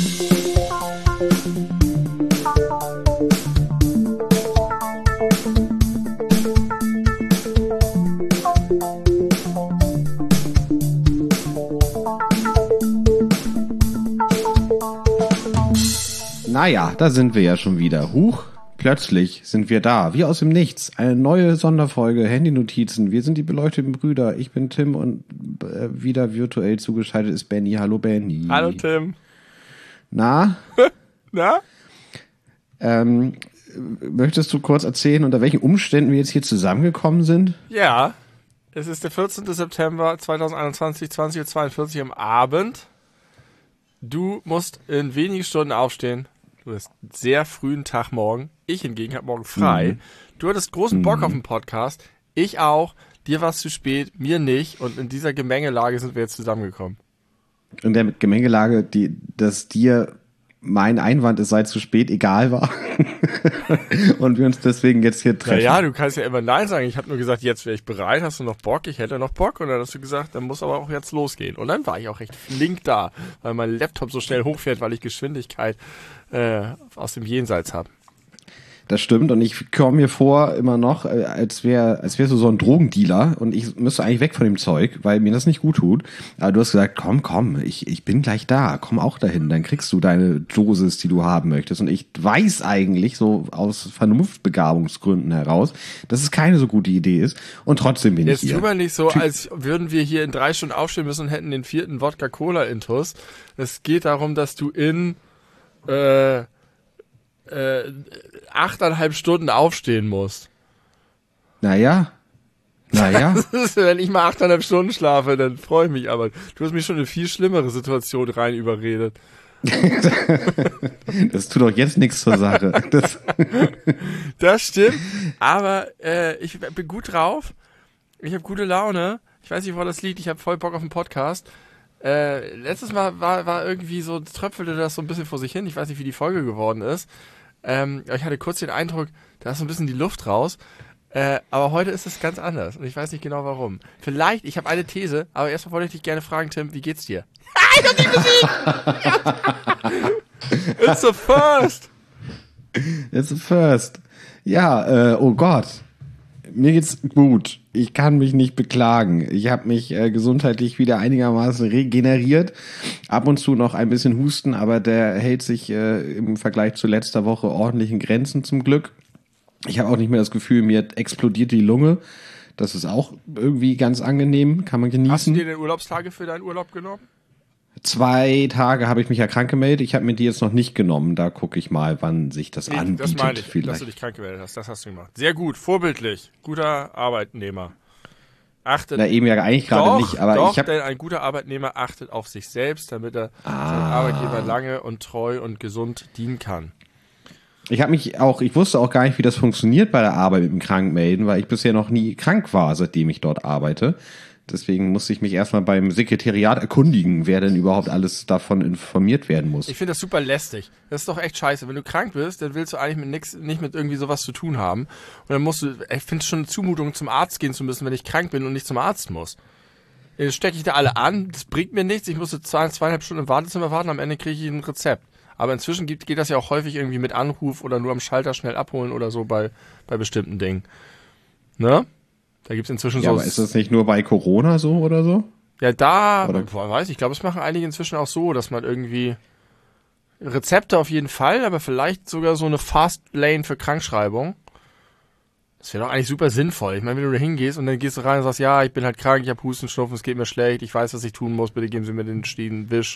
Naja, da sind wir ja schon wieder. Huch, plötzlich sind wir da, wie aus dem Nichts. Eine neue Sonderfolge, Handynotizen. Wir sind die beleuchteten Brüder. Ich bin Tim und wieder virtuell zugeschaltet ist Benny. Hallo Benny. Hallo Tim. Na? Na? Möchtest du kurz erzählen, unter welchen Umständen wir jetzt hier zusammengekommen sind? Ja, es ist der 14. September 2021, 20:42 Uhr am Abend. Du musst in wenigen Stunden aufstehen. Du hast einen sehr frühen Tag morgen. Ich hingegen habe morgen frei. Du hattest großen Bock auf den Podcast. Ich auch. Dir war es zu spät, mir nicht. Und in dieser Gemengelage sind wir jetzt zusammengekommen. In der Gemengelage, dass dir mein Einwand, es sei zu spät, egal war. Und wir uns deswegen jetzt hier treffen. Naja, du kannst ja immer Nein sagen. Ich habe nur gesagt, jetzt wäre ich bereit. Hast du noch Bock? Ich hätte noch Bock. Und dann hast du gesagt, dann muss aber auch jetzt losgehen. Und dann war ich auch recht flink da, weil mein Laptop so schnell hochfährt, weil ich Geschwindigkeit aus dem Jenseits habe. Das stimmt, und ich komme mir vor immer noch, als wärst du so ein Drogendealer und ich müsste eigentlich weg von dem Zeug, weil mir das nicht gut tut. Aber du hast gesagt, komm, ich bin gleich da, komm auch dahin, dann kriegst du deine Dosis, die du haben möchtest. Und ich weiß eigentlich so aus Vernunftbegabungsgründen heraus, dass es keine so gute Idee ist, und trotzdem bin ich hier. Jetzt tu mal nicht so, als würden wir hier in 3 Stunden aufstehen müssen und hätten den 4. Wodka-Cola-Intus. Es geht darum, dass du in 8,5 Stunden aufstehen musst. Naja. Wenn ich mal 8,5 Stunden schlafe, dann freue ich mich, aber du hast mich schon in eine viel schlimmere Situation rein überredet. Das tut doch jetzt nichts zur Sache. Das stimmt, aber ich bin gut drauf. Ich habe gute Laune. Ich weiß nicht, wo das liegt. Ich habe voll Bock auf den Podcast. Letztes Mal war irgendwie so, tröpfelte das so ein bisschen vor sich hin. Ich weiß nicht, wie die Folge geworden ist. Aber ich hatte kurz den Eindruck, da ist so ein bisschen die Luft raus. Aber heute ist es ganz anders. Und ich weiß nicht genau warum. Vielleicht, ich habe eine These, aber erstmal wollte ich dich gerne fragen, Tim, wie geht's dir? Ich hab die Musik! It's a first! It's a first. Ja, oh Gott. Mir geht's gut. Ich kann mich nicht beklagen. Ich habe mich gesundheitlich wieder einigermaßen regeneriert. Ab und zu noch ein bisschen Husten, aber der hält sich im Vergleich zu letzter Woche ordentlich in Grenzen zum Glück. Ich habe auch nicht mehr das Gefühl, mir explodiert die Lunge. Das ist auch irgendwie ganz angenehm, kann man genießen. Hast du dir denn Urlaubstage für deinen Urlaub genommen? 2 Tage habe ich mich ja krank gemeldet. Ich habe mir die jetzt noch nicht genommen. Da gucke ich mal, wann sich das anbietet. Das meine ich, vielleicht. Dass du dich krank gemeldet hast. Das hast du gemacht. Sehr gut, vorbildlich. Guter Arbeitnehmer. Achtet. Na, eben ja eigentlich gerade nicht. Aber doch, ich habe. Denn ein guter Arbeitnehmer achtet auf sich selbst, damit er seinem Arbeitgeber lange und treu und gesund dienen kann. Ich wusste auch gar nicht, wie das funktioniert bei der Arbeit mit dem Krankmelden, weil ich bisher noch nie krank war, seitdem ich dort arbeite. Deswegen musste ich mich erstmal beim Sekretariat erkundigen, wer denn überhaupt alles davon informiert werden muss. Ich finde das super lästig. Das ist doch echt scheiße. Wenn du krank bist, dann willst du eigentlich nicht mit irgendwie sowas zu tun haben. Und dann musst du, ich finde es schon eine Zumutung, zum Arzt gehen zu müssen, wenn ich krank bin und nicht zum Arzt muss. Dann stecke ich da alle an, das bringt mir nichts. Ich musste 2,5 Stunden im Wartezimmer warten, am Ende kriege ich ein Rezept. Aber inzwischen geht das ja auch häufig irgendwie mit Anruf oder nur am Schalter schnell abholen oder so bei bestimmten Dingen. Ne? Da gibt's inzwischen ja, so. Aber ist das nicht nur bei Corona so oder so? Ja, weiß ich glaube, es machen einige inzwischen auch so, dass man irgendwie Rezepte auf jeden Fall, aber vielleicht sogar so eine Fast Lane für Krankschreibung. Das wäre doch eigentlich super sinnvoll. Ich meine, wenn du da hingehst und dann gehst du rein und sagst, ja, ich bin halt krank, ich habe Husten, Schnupfen, es geht mir schlecht, ich weiß, was ich tun muss, bitte geben Sie mir den Wisch.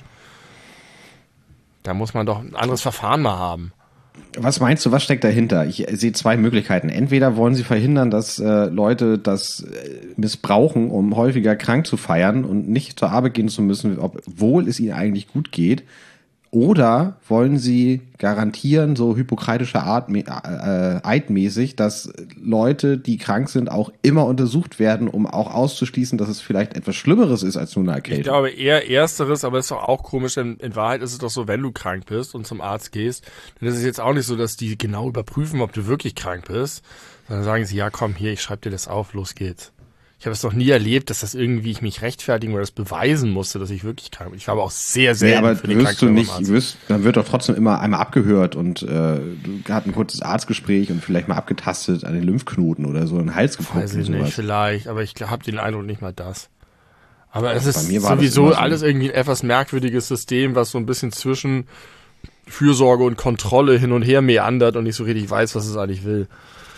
Da muss man doch ein anderes Verfahren mal haben. Was meinst du, was steckt dahinter? Ich sehe 2 Möglichkeiten. Entweder wollen sie verhindern, dass Leute das missbrauchen, um häufiger krank zu feiern und nicht zur Arbeit gehen zu müssen, obwohl es ihnen eigentlich gut geht. Oder wollen sie garantieren, so hippokratischer Eidmäßig, dass Leute, die krank sind, auch immer untersucht werden, um auch auszuschließen, dass es vielleicht etwas Schlimmeres ist als nur eine Erkältung? Ich glaube eher Ersteres, aber es ist doch auch komisch, denn in Wahrheit ist es doch so, wenn du krank bist und zum Arzt gehst, dann ist es jetzt auch nicht so, dass die genau überprüfen, ob du wirklich krank bist, sondern sagen sie, ja komm, hier, ich schreibe dir das auf, los geht's. Ich habe es noch nie erlebt, dass das irgendwie ich mich rechtfertigen oder das beweisen musste, dass ich wirklich krank bin. Ich war aber auch sehr selten aber für den wirst du nicht, Krankenhausarzt. dann wird doch trotzdem immer einmal abgehört und du hast ein kurzes Arztgespräch und vielleicht mal abgetastet an den Lymphknoten oder so, einen Hals gepumpt Weiß und ich nicht, sowas. vielleicht, aber ich habe den Eindruck nicht mal das. Aber es Bei ist mir war das sowieso immer so. alles irgendwie ein etwas merkwürdiges System, was so ein bisschen zwischen Fürsorge und Kontrolle hin und her meandert und nicht so richtig weiß, was es eigentlich will.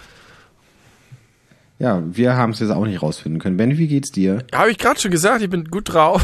Ja, wir haben es jetzt auch nicht rausfinden können. Ben, wie geht's dir? Habe ich gerade schon gesagt, ich bin gut drauf.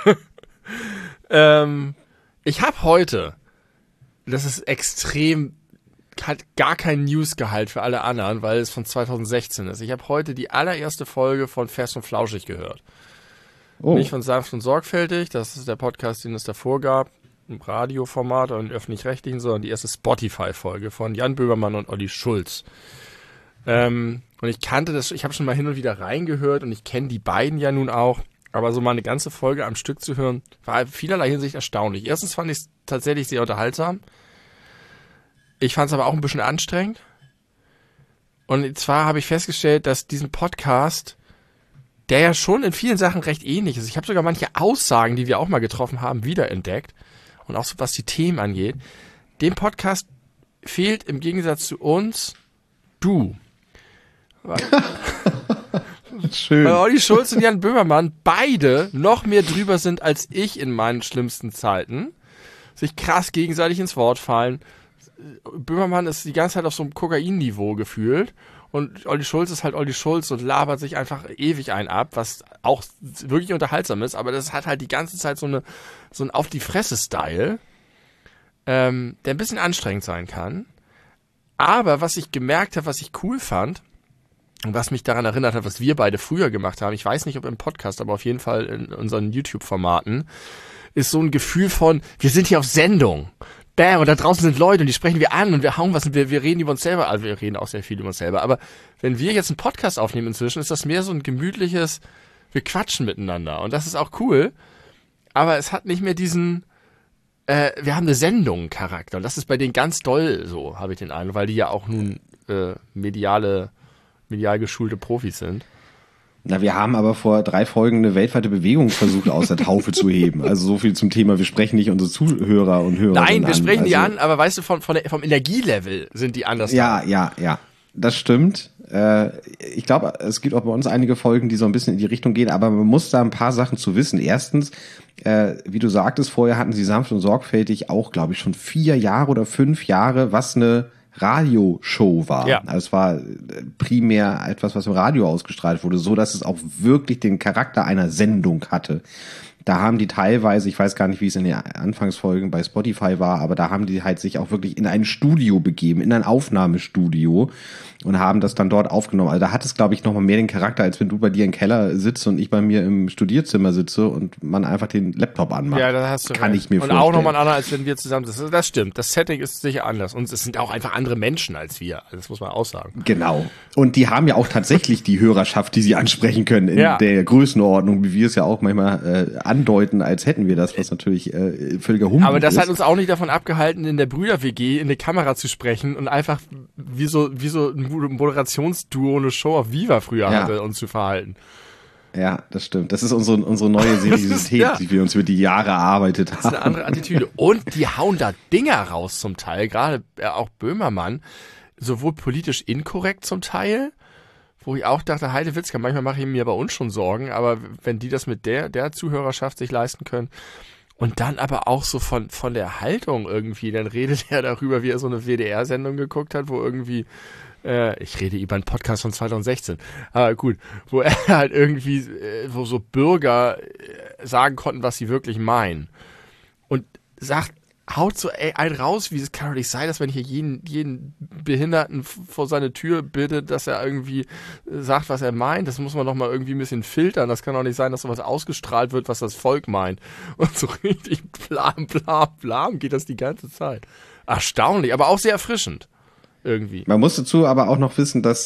Ich habe heute, das ist extrem, hat gar kein Newsgehalt für alle anderen, weil es von 2016 ist. Ich habe heute die allererste Folge von Fest und Flauschig gehört. Oh, Nicht von Sanft und Sorgfältig, das ist der Podcast, den es davor gab, im Radioformat oder im Öffentlich-Rechtlichen, sondern die erste Spotify-Folge von Jan Böhmermann und Olli Schulz. Und ich kannte das, ich habe schon mal hin und wieder reingehört und ich kenne die beiden ja nun auch, aber so mal eine ganze Folge am Stück zu hören, war in vielerlei Hinsicht erstaunlich. Erstens fand ich es tatsächlich sehr unterhaltsam. Ich fand es aber auch ein bisschen anstrengend. Und zwar habe ich festgestellt, dass diesen Podcast, der ja schon in vielen Sachen recht ähnlich ist, ich habe sogar manche Aussagen, die wir auch mal getroffen haben, wiederentdeckt. Und auch so, was die Themen angeht. Dem Podcast fehlt im Gegensatz zu uns du. schön. Weil Olli Schulz und Jan Böhmermann beide noch mehr drüber sind als ich in meinen schlimmsten Zeiten. Sich krass gegenseitig ins Wort fallen. Böhmermann ist die ganze Zeit auf so einem Kokain-Niveau gefühlt. Und Olli Schulz ist halt Olli Schulz und labert sich einfach ewig ein ab, was auch wirklich unterhaltsam ist. Aber das hat halt die ganze Zeit so ein Auf-die-Fresse-Style, der ein bisschen anstrengend sein kann. Aber was ich gemerkt habe, was ich cool fand, und was mich daran erinnert hat, was wir beide früher gemacht haben, ich weiß nicht, ob im Podcast, aber auf jeden Fall in unseren YouTube-Formaten, ist so ein Gefühl von, wir sind hier auf Sendung. Bam, und da draußen sind Leute und die sprechen wir an und wir hauen was und wir reden über uns selber. Also wir reden auch sehr viel über uns selber. Aber wenn wir jetzt einen Podcast aufnehmen inzwischen, ist das mehr so ein gemütliches, wir quatschen miteinander. Und das ist auch cool. Aber es hat nicht mehr diesen, wir haben eine Sendung-Charakter. Und das ist bei denen ganz doll so, habe ich den Eindruck, weil die ja auch nun medial geschulte Profis sind. Na, wir haben aber vor 3 Folgen eine weltweite Bewegung versucht, aus der Taufe zu heben. Also so viel zum Thema, wir sprechen nicht unsere Zuhörer und Hörer Nein, wir an. sprechen die an, aber weißt du, vom Energielevel sind die anders. Ja, das stimmt. Ich glaube, es gibt auch bei uns einige Folgen, die so ein bisschen in die Richtung gehen, aber man muss da ein paar Sachen zu wissen. Erstens, wie du sagtest, vorher hatten sie sanft und sorgfältig auch, glaube ich, schon 4 Jahre oder 5 Jahre, was eine Radioshow war. Ja. Also es war primär etwas, was im Radio ausgestrahlt wurde, so dass es auch wirklich den Charakter einer Sendung hatte. Da haben die teilweise, ich weiß gar nicht, wie es in den Anfangsfolgen bei Spotify war, aber da haben die halt sich auch wirklich in ein Studio begeben, in ein Aufnahmestudio und haben das dann dort aufgenommen. Also da hat es, glaube ich, noch mal mehr den Charakter, als wenn du bei dir im Keller sitzt und ich bei mir im Studierzimmer sitze und man einfach den Laptop anmacht. Ja, da hast du Kann recht. ich mir und vorstellen. auch nochmal anders, als wenn wir zusammen sitzen. Das stimmt. Das Setting ist sicher anders. Und es sind auch einfach andere Menschen als wir. Also das muss man auch sagen. Genau. Und die haben ja auch tatsächlich die Hörerschaft, die sie ansprechen können in Ja. der Größenordnung, wie wir es ja auch manchmal andeuten, als hätten wir das, was natürlich völliger Humbug ist. Aber das hat uns auch nicht davon abgehalten, in der Brüder-WG in die Kamera zu sprechen und einfach wie so ein Moderationsduo eine Show auf Viva früher Ja. hatte, uns zu verhalten. Ja, das stimmt. Das ist unsere neue Seriosität, ja. die wir uns über die Jahre erarbeitet Das ist eine haben. andere Attitüde. Und die hauen da Dinger raus zum Teil, gerade auch Böhmermann, sowohl politisch inkorrekt zum Teil, wo ich auch dachte, Heidewitzka, manchmal mache ich mir bei uns schon Sorgen, aber wenn die das mit der Zuhörerschaft sich leisten können und dann aber auch so von der Haltung irgendwie, dann redet er darüber, wie er so eine WDR-Sendung geguckt hat, wo irgendwie, ich rede über einen Podcast von 2016, aber gut, wo er halt irgendwie, wo so Bürger sagen konnten, was sie wirklich meinen und haut so einen raus, wie es kann doch nicht sein, dass wenn hier jeden Behinderten vor seine Tür bittet, dass er irgendwie sagt, was er meint. Das muss man doch mal irgendwie ein bisschen filtern. Das kann doch nicht sein, dass sowas ausgestrahlt wird, was das Volk meint. Und so richtig blam geht das die ganze Zeit. Erstaunlich, aber auch sehr erfrischend. Irgendwie. Man muss dazu aber auch noch wissen, dass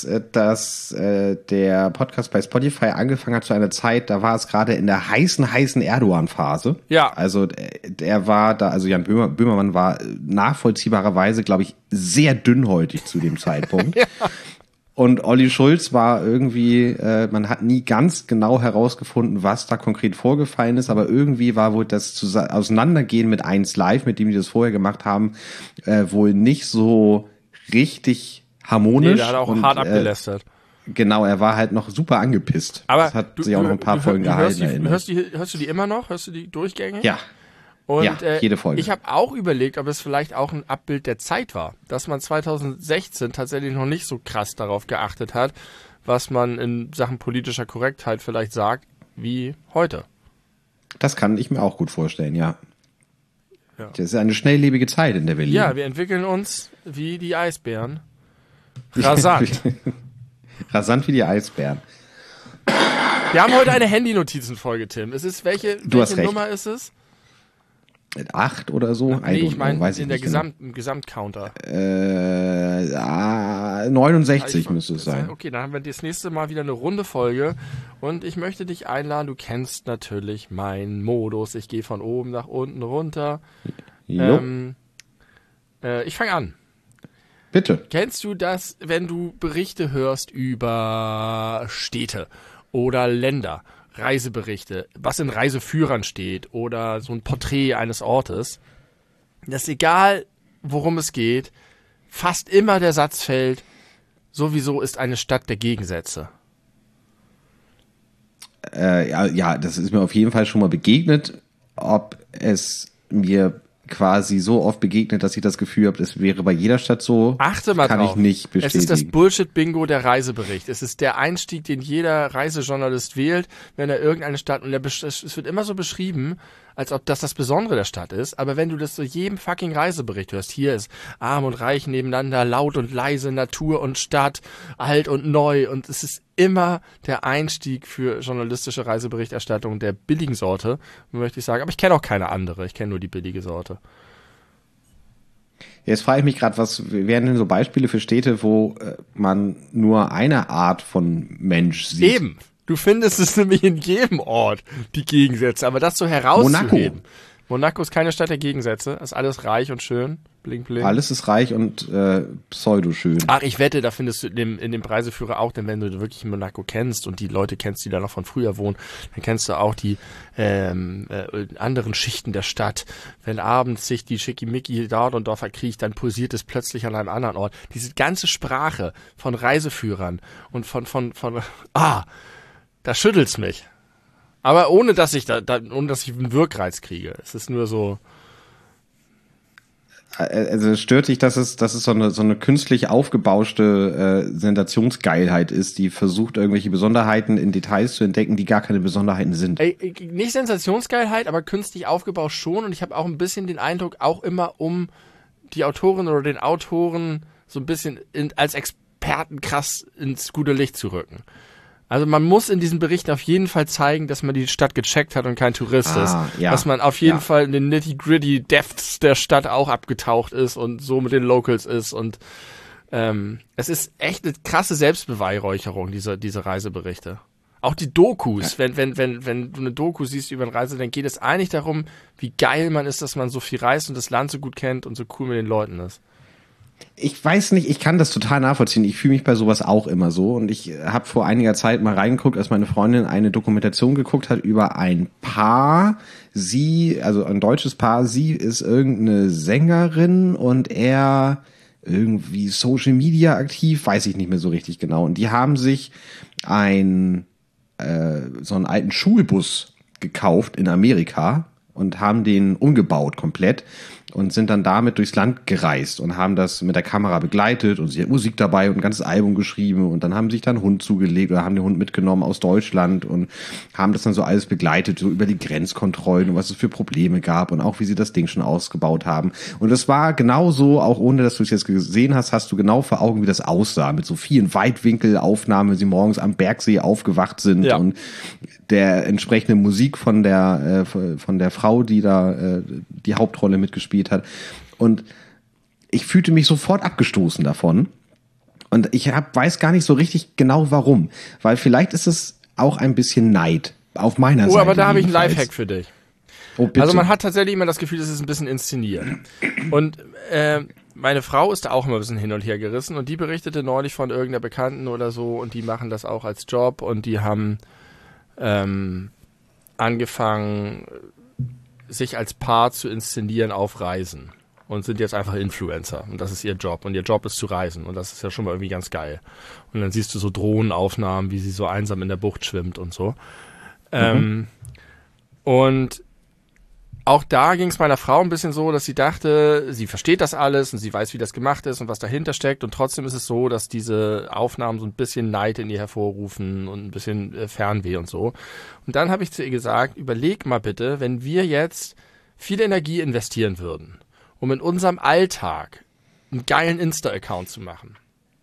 der Podcast bei Spotify angefangen hat zu einer Zeit, da war es gerade in der heißen Erdogan-Phase. Ja. Also er war da, also Jan Böhmermann war nachvollziehbarerweise, glaube ich, sehr dünnhäutig zu dem Zeitpunkt. Ja. Und Olli Schulz war irgendwie, man hat nie ganz genau herausgefunden, was da konkret vorgefallen ist, aber irgendwie war wohl das Auseinandergehen mit 1 Live, mit dem die das vorher gemacht haben, wohl nicht so richtig harmonisch. Nee, der hat auch hart abgelästert. Genau, er war halt noch super angepisst. Aber das hat sich auch noch ein paar Folgen gehalten. Hörst du die immer noch? Hörst du die durchgängig? Ja. Und ja, jede Folge. Ich habe auch überlegt, ob es vielleicht auch ein Abbild der Zeit war, dass man 2016 tatsächlich noch nicht so krass darauf geachtet hat, was man in Sachen politischer Korrektheit vielleicht sagt, wie heute. Das kann ich mir auch gut vorstellen, ja. Das ist eine schnelllebige Zeit, in der wir leben. Ja, wir entwickeln uns wie die Eisbären. Rasant. Rasant wie die Eisbären. Wir haben heute eine Handy-Notizen-Folge, Tim. Welche Nummer ist es? 8 oder so? Nee, ich meine in der Gesamtcounter. 69 müsste es sein. Okay, dann haben wir das nächste Mal wieder eine runde Folge und ich möchte dich einladen, du kennst natürlich meinen Modus. Ich gehe von oben nach unten runter. Ich fange an. Bitte. Kennst du das, wenn du Berichte hörst über Städte oder Länder? Reiseberichte, was in Reiseführern steht oder so ein Porträt eines Ortes, dass egal, worum es geht, fast immer der Satz fällt, sowieso ist eine Stadt der Gegensätze. Ja, das ist mir auf jeden Fall schon mal begegnet. Ob es mir quasi so oft begegnet, dass ich das Gefühl habe, es wäre bei jeder Stadt so, achte mal kann drauf. Ich nicht bestätigen. Es ist das Bullshit-Bingo der Reisebericht. Es ist der Einstieg, den jeder Reisejournalist wählt, wenn er irgendeine Stadt, und es wird immer so beschrieben, als ob das Besondere der Stadt ist, aber wenn du das so jedem fucking Reisebericht hörst, hier ist arm und reich nebeneinander, laut und leise, Natur und Stadt, alt und neu, und es ist immer der Einstieg für journalistische Reiseberichterstattung der billigen Sorte, möchte ich sagen, aber ich kenne auch keine andere, ich kenne nur die billige Sorte. Jetzt frage ich mich gerade, was wären denn so Beispiele für Städte, wo man nur eine Art von Mensch sieht? Eben. Du findest es nämlich in jedem Ort, die Gegensätze, aber das so herauszuheben. Monaco ist keine Stadt der Gegensätze, ist alles reich und schön, bling bling. Alles ist reich und pseudo-schön. Ach, ich wette, da findest du in dem Reiseführer auch, denn wenn du wirklich Monaco kennst und die Leute kennst, die da noch von früher wohnen, dann kennst du auch die anderen Schichten der Stadt. Wenn abends sich die Schickimicki dort und dort verkriecht, dann pulsiert es plötzlich an einem anderen Ort. Diese ganze Sprache von Reiseführern und da schüttelt's mich. Aber ohne dass ich ohne dass ich einen Wirkreiz kriege. Es ist nur so. Also es stört dich, dass es so eine künstlich aufgebauschte Sensationsgeilheit ist, die versucht, irgendwelche Besonderheiten in Details zu entdecken, die gar keine Besonderheiten sind. Nicht Sensationsgeilheit, aber künstlich aufgebaut schon. Und ich habe auch ein bisschen den Eindruck, auch immer um die Autorin oder den Autoren so ein bisschen als Experten krass ins gute Licht zu rücken. Also man muss in diesen Berichten auf jeden Fall zeigen, dass man die Stadt gecheckt hat und kein Tourist ist. Ja, dass man auf jeden Fall in den nitty-gritty Depths der Stadt auch abgetaucht ist und so mit den Locals ist. Und es ist echt eine krasse Selbstbeweihräucherung, diese Reiseberichte. Auch die Dokus, wenn du eine Doku siehst über eine Reise, dann geht es eigentlich darum, wie geil man ist, dass man so viel reist und das Land so gut kennt und so cool mit den Leuten ist. Ich weiß nicht, ich kann das total nachvollziehen. Ich fühle mich bei sowas auch immer so. Und ich habe vor einiger Zeit mal reingeguckt, als meine Freundin eine Dokumentation geguckt hat über ein Paar. Also ein deutsches Paar, sie ist irgendeine Sängerin und er irgendwie Social Media aktiv, weiß ich nicht mehr so richtig genau. Und die haben sich so einen alten Schulbus gekauft in Amerika und haben den umgebaut komplett und sind dann damit durchs Land gereist und haben das mit der Kamera begleitet und sie hat Musik dabei und ein ganzes Album geschrieben und dann haben sich dann einen Hund zugelegt oder haben den Hund mitgenommen aus Deutschland und haben das dann so alles begleitet, so über die Grenzkontrollen und was es für Probleme gab und auch wie sie das Ding schon ausgebaut haben. Und es war genauso, auch ohne dass du es jetzt gesehen hast, hast du genau vor Augen, wie das aussah, mit so vielen Weitwinkelaufnahmen, wenn sie morgens am Bergsee aufgewacht sind und der entsprechende Musik von der Frau, die da die Hauptrolle mitgespielt hat. Und ich fühlte mich sofort abgestoßen davon. Und ich weiß gar nicht so richtig genau warum. Weil vielleicht ist es auch ein bisschen Neid auf meiner Seite. Oh, aber da habe ich einen Lifehack für dich. Oh, bitte. Also man hat tatsächlich immer das Gefühl, es ist ein bisschen inszeniert. Und meine Frau ist da auch immer ein bisschen hin und her gerissen und die berichtete neulich von irgendeiner Bekannten oder so und die machen das auch als Job und die haben angefangen, sich als Paar zu inszenieren auf Reisen und sind jetzt einfach Influencer und das ist ihr Job und ihr Job ist zu reisen und das ist ja schon mal irgendwie ganz geil. Und dann siehst du so Drohnenaufnahmen, wie sie so einsam in der Bucht schwimmt und so. Und auch da ging es meiner Frau ein bisschen so, dass sie dachte, sie versteht das alles und sie weiß, wie das gemacht ist und was dahinter steckt. Und trotzdem ist es so, dass diese Aufnahmen so ein bisschen Neid in ihr hervorrufen und ein bisschen Fernweh und so. Und dann habe ich zu ihr gesagt, überleg mal bitte, wenn wir jetzt viel Energie investieren würden, um in unserem Alltag einen geilen Insta-Account zu machen.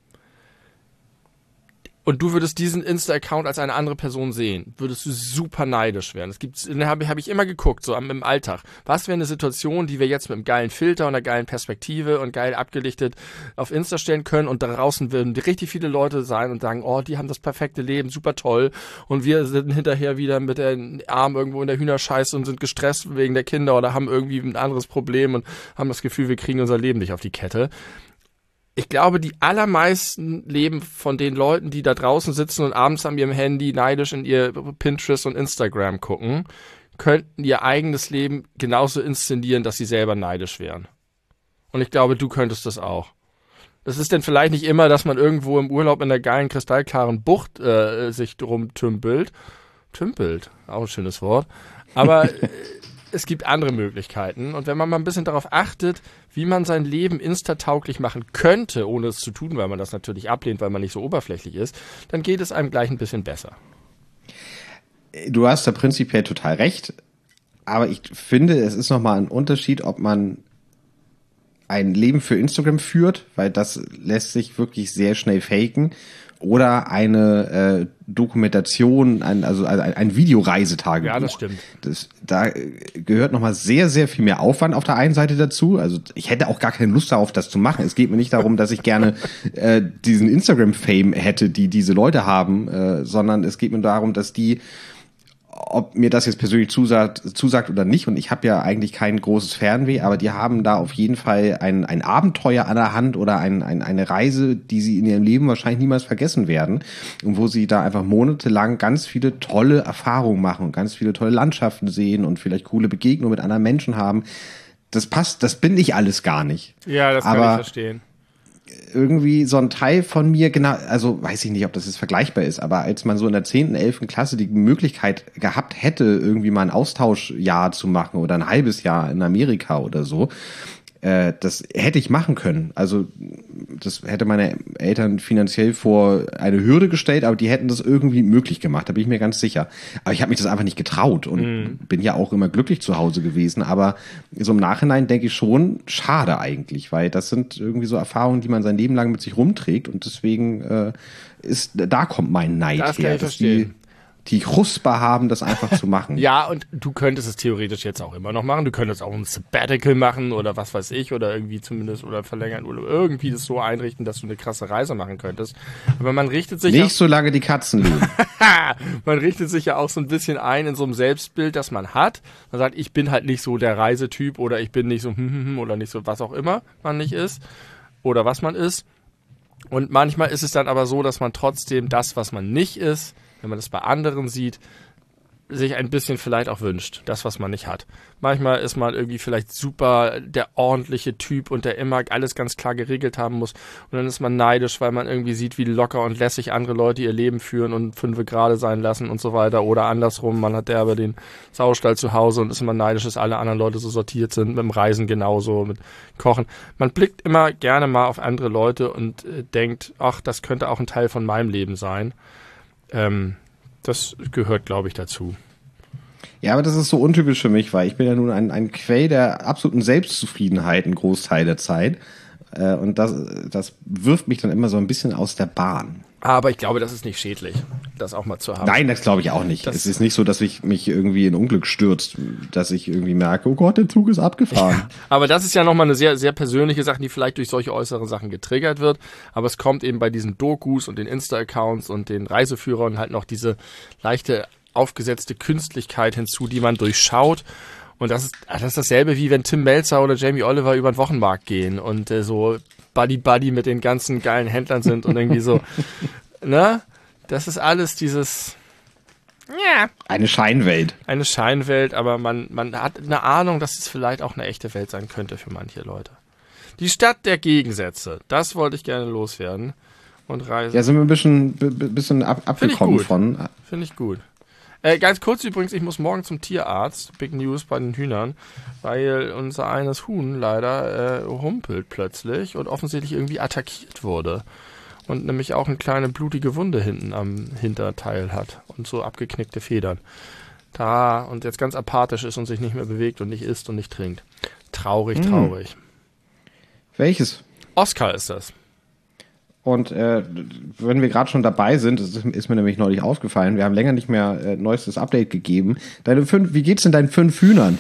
Und du würdest diesen Insta-Account als eine andere Person sehen, würdest du super neidisch werden. Hab ich immer geguckt, so im Alltag. Was wäre eine Situation, die wir jetzt mit einem geilen Filter und einer geilen Perspektive und geil abgelichtet auf Insta stellen können und da draußen würden richtig viele Leute sein und sagen, oh, die haben das perfekte Leben, super toll. Und wir sind hinterher wieder mit den Armen irgendwo in der Hühnerscheiße und sind gestresst wegen der Kinder oder haben irgendwie ein anderes Problem und haben das Gefühl, wir kriegen unser Leben nicht auf die Kette. Ich glaube, die allermeisten Leben von den Leuten, die da draußen sitzen und abends an ihrem Handy neidisch in ihr Pinterest und Instagram gucken, könnten ihr eigenes Leben genauso inszenieren, dass sie selber neidisch wären. Und ich glaube, du könntest das auch. Das ist denn vielleicht nicht immer, dass man irgendwo im Urlaub in der geilen, kristallklaren Bucht sich drum tümpelt. Tümpelt, auch ein schönes Wort. Aber es gibt andere Möglichkeiten. Und wenn man mal ein bisschen darauf achtet, wie man sein Leben instatauglich machen könnte, ohne es zu tun, weil man das natürlich ablehnt, weil man nicht so oberflächlich ist, dann geht es einem gleich ein bisschen besser. Du hast da prinzipiell total recht. Aber ich finde, es ist nochmal ein Unterschied, ob man ein Leben für Instagram führt, weil das lässt sich wirklich sehr schnell faken, oder eine Dokumentation, ein Videoreisetagebuch. Ja, das stimmt. Da gehört nochmal sehr, sehr viel mehr Aufwand auf der einen Seite dazu. Also ich hätte auch gar keine Lust darauf, das zu machen. Es geht mir nicht darum, dass ich gerne diesen Instagram-Fame hätte, die diese Leute haben, sondern es geht mir darum, dass die, ob mir das jetzt persönlich zusagt oder nicht, und ich habe ja eigentlich kein großes Fernweh, aber die haben da auf jeden Fall ein Abenteuer an der Hand oder eine Reise, die sie in ihrem Leben wahrscheinlich niemals vergessen werden und wo sie da einfach monatelang ganz viele tolle Erfahrungen machen und ganz viele tolle Landschaften sehen und vielleicht coole Begegnungen mit anderen Menschen haben. Das passt, das bin ich alles gar nicht. Ja, das kann ich verstehen. Irgendwie so ein Teil von mir, genau, also weiß ich nicht, ob das jetzt vergleichbar ist, aber als man so in der 10., 11. Klasse die Möglichkeit gehabt hätte, irgendwie mal ein Austauschjahr zu machen oder ein halbes Jahr in Amerika oder so, das hätte ich machen können. Also das hätte meine Eltern finanziell vor eine Hürde gestellt, aber die hätten das irgendwie möglich gemacht, da bin ich mir ganz sicher. Aber ich habe mich das einfach nicht getraut und bin ja auch immer glücklich zu Hause gewesen. Aber so im Nachhinein denke ich schon, schade eigentlich, weil das sind irgendwie so Erfahrungen, die man sein Leben lang mit sich rumträgt und deswegen da kommt mein Neid das her, dass die Chuspa haben, das einfach zu machen. Ja, und du könntest es theoretisch jetzt auch immer noch machen. Du könntest auch ein Sabbatical machen oder was weiß ich oder irgendwie zumindest oder verlängern oder irgendwie das so einrichten, dass du eine krasse Reise machen könntest. Aber man richtet sich nicht solange die Katzen leben. Man richtet sich ja auch so ein bisschen ein in so einem Selbstbild, das man hat. Man sagt, ich bin halt nicht so der Reisetyp oder ich bin nicht so oder nicht so was auch immer man nicht ist oder was man ist. Und manchmal ist es dann aber so, dass man trotzdem das, was man nicht ist, wenn man das bei anderen sieht, sich ein bisschen vielleicht auch wünscht, das, was man nicht hat. Manchmal ist man irgendwie vielleicht super der ordentliche Typ und der immer alles ganz klar geregelt haben muss. Und dann ist man neidisch, weil man irgendwie sieht, wie locker und lässig andere Leute ihr Leben führen und 5 gerade sein lassen und so weiter. Oder andersrum, man hat derbe den Saustall zu Hause und ist immer neidisch, dass alle anderen Leute so sortiert sind, mit dem Reisen genauso, mit Kochen. Man blickt immer gerne mal auf andere Leute und denkt, ach, das könnte auch ein Teil von meinem Leben sein. Das gehört, glaube ich, dazu. Ja, aber das ist so untypisch für mich, weil ich bin ja nun ein Quell der absoluten Selbstzufriedenheit einen Großteil der Zeit. Und das wirft mich dann immer so ein bisschen aus der Bahn. Aber ich glaube, das ist nicht schädlich, das auch mal zu haben. Nein, das glaube ich auch nicht. Es ist nicht so, dass ich mich irgendwie in Unglück stürzt, dass ich irgendwie merke, oh Gott, der Zug ist abgefahren. Ja, aber das ist ja nochmal eine sehr, sehr persönliche Sache, die vielleicht durch solche äußeren Sachen getriggert wird. Aber es kommt eben bei diesen Dokus und den Insta-Accounts und den Reiseführern halt noch diese leichte aufgesetzte Künstlichkeit hinzu, die man durchschaut. Und das ist dasselbe, wie wenn Tim Melzer oder Jamie Oliver über den Wochenmarkt gehen und so Buddy-Buddy mit den ganzen geilen Händlern sind und irgendwie so, ne? Das ist alles dieses, ja. Eine Scheinwelt. Eine Scheinwelt, aber man hat eine Ahnung, dass es vielleicht auch eine echte Welt sein könnte für manche Leute. Die Stadt der Gegensätze, das wollte ich gerne loswerden und reisen. Ja, sind wir ein bisschen abgekommen von. Finde ich gut. Ganz kurz übrigens, ich muss morgen zum Tierarzt, Big News bei den Hühnern, weil unser eines Huhn leider humpelt plötzlich und offensichtlich irgendwie attackiert wurde. Und nämlich auch eine kleine blutige Wunde hinten am Hinterteil hat und so abgeknickte Federn. Und jetzt ganz apathisch ist und sich nicht mehr bewegt und nicht isst und nicht trinkt. Traurig. Welches? Oscar ist das. Und wenn wir gerade schon dabei sind, das ist mir nämlich neulich aufgefallen, wir haben länger nicht mehr neuestes Update gegeben. Wie geht's denn deinen 5 Hühnern?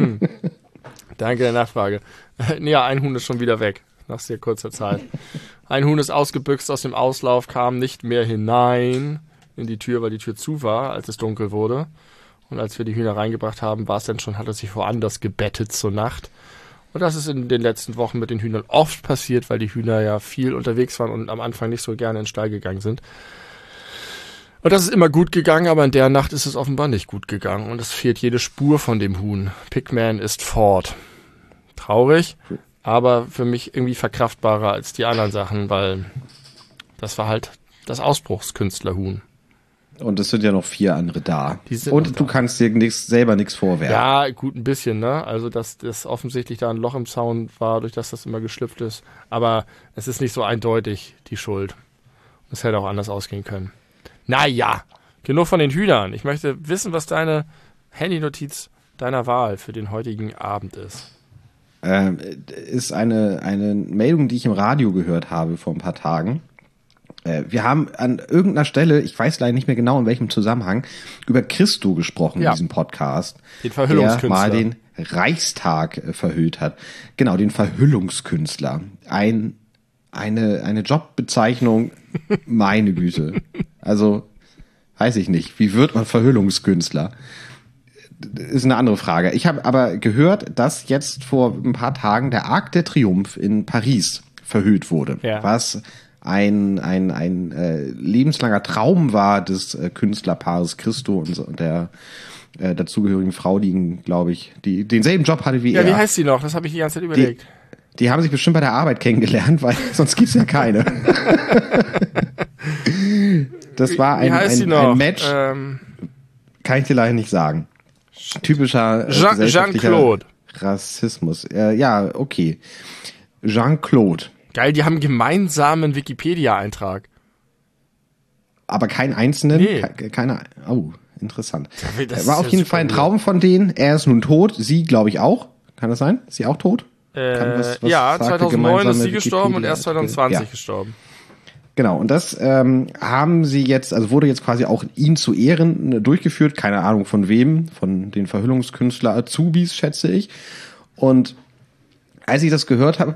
Danke der Nachfrage. Ja, ein Huhn ist schon wieder weg, nach sehr kurzer Zeit. Ein Huhn ist ausgebüxt aus dem Auslauf, kam nicht mehr hinein in die Tür, weil die Tür zu war, als es dunkel wurde. Und als wir die Hühner reingebracht haben, hat es sich woanders gebettet zur Nacht. Und das ist in den letzten Wochen mit den Hühnern oft passiert, weil die Hühner ja viel unterwegs waren und am Anfang nicht so gerne in den Stall gegangen sind. Und das ist immer gut gegangen, aber in der Nacht ist es offenbar nicht gut gegangen. Und es fehlt jede Spur von dem Huhn. Pigman ist fort. Traurig, aber für mich irgendwie verkraftbarer als die anderen Sachen, weil das war halt das Ausbruchskünstlerhuhn. Und es sind ja noch 4 andere da. Und du kannst dir selber nichts vorwerfen. Ja, gut, ein bisschen, ne? Also, dass das offensichtlich da ein Loch im Zaun war, durch das immer geschlüpft ist. Aber es ist nicht so eindeutig die Schuld. Es hätte auch anders ausgehen können. Naja, genug von den Hühnern. Ich möchte wissen, was deine Handynotiz deiner Wahl für den heutigen Abend ist. Ist eine Meldung, die ich im Radio gehört habe vor ein paar Tagen. Wir haben an irgendeiner Stelle, ich weiß leider nicht mehr genau in welchem Zusammenhang, über Christo gesprochen in diesem Podcast. Den Verhüllungskünstler. Der mal den Reichstag verhüllt hat. Genau, den Verhüllungskünstler. Eine Jobbezeichnung, meine Güte. Also, weiß ich nicht. Wie wird man Verhüllungskünstler? Ist eine andere Frage. Ich habe aber gehört, dass jetzt vor ein paar Tagen der Arc de Triomphe in Paris verhüllt wurde. Ja. Was ein lebenslanger Traum war des Künstlerpaares Christo und der dazugehörigen Frau, die, glaube ich, die denselben Job hatte wie er. Ja, wie heißt sie noch? Das habe ich die ganze Zeit überlegt. Die haben sich bestimmt bei der Arbeit kennengelernt, weil sonst gibt's ja keine. Das war ein Match, kann ich dir leider nicht sagen. Typischer Jean-Claude. Rassismus. Ja, okay. Jean-Claude. Geil, die haben einen gemeinsamen Wikipedia-Eintrag. Aber keinen einzelnen? Nee. Interessant. Das war auf jeden Fall ein Traum von denen. Er ist nun tot. Sie, glaube ich, auch. Kann das sein? Ist sie auch tot? Ja, 2009 ist sie gestorben und erst 2020 gestorben. Genau, und das haben sie jetzt, also wurde jetzt quasi auch ihn zu Ehren durchgeführt. Keine Ahnung von wem, von den Verhüllungskünstler Azubis, schätze ich. Und als ich das gehört habe,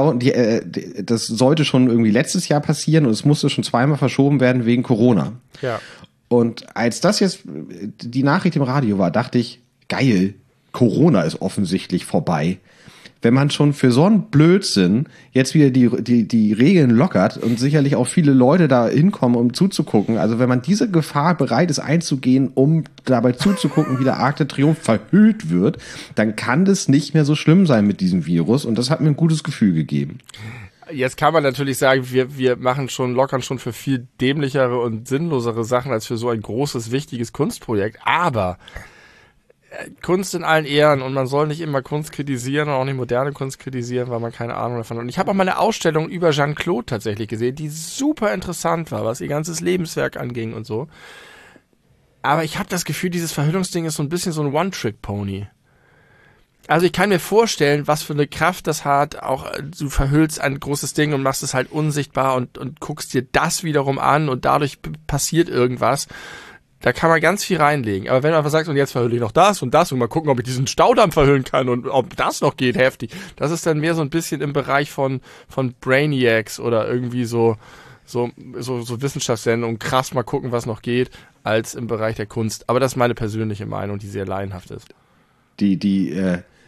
das sollte schon irgendwie letztes Jahr passieren und es musste schon 2-mal verschoben werden wegen Corona. Ja. Und als das jetzt die Nachricht im Radio war, dachte ich, geil, Corona ist offensichtlich vorbei. Wenn man schon für so einen Blödsinn jetzt wieder die Regeln lockert und sicherlich auch viele Leute da hinkommen, um zuzugucken. Also wenn man diese Gefahr bereit ist einzugehen, um dabei zuzugucken, wie der Arc de Triomphe verhüllt wird, dann kann das nicht mehr so schlimm sein mit diesem Virus. Und das hat mir ein gutes Gefühl gegeben. Jetzt kann man natürlich sagen, wir lockern schon für viel dämlichere und sinnlosere Sachen als für so ein großes, wichtiges Kunstprojekt. Aber Kunst in allen Ehren und man soll nicht immer Kunst kritisieren und auch nicht moderne Kunst kritisieren, weil man keine Ahnung davon hat. Und ich habe auch mal eine Ausstellung über Jean-Claude tatsächlich gesehen, die super interessant war, was ihr ganzes Lebenswerk anging und so. Aber ich habe das Gefühl, dieses Verhüllungsding ist so ein bisschen so ein One-Trick-Pony. Also ich kann mir vorstellen, was für eine Kraft das hat, auch du verhüllst ein großes Ding und machst es halt unsichtbar und guckst dir das wiederum an und dadurch passiert irgendwas. Da kann man ganz viel reinlegen. Aber wenn man einfach sagt, und jetzt verhülle ich noch das und mal gucken, ob ich diesen Staudamm verhüllen kann und ob das noch geht, heftig. Das ist dann mehr so ein bisschen im Bereich von Brainiacs oder irgendwie so Wissenschaftssendungen, krass mal gucken, was noch geht, als im Bereich der Kunst. Aber das ist meine persönliche Meinung, die sehr laienhaft ist. die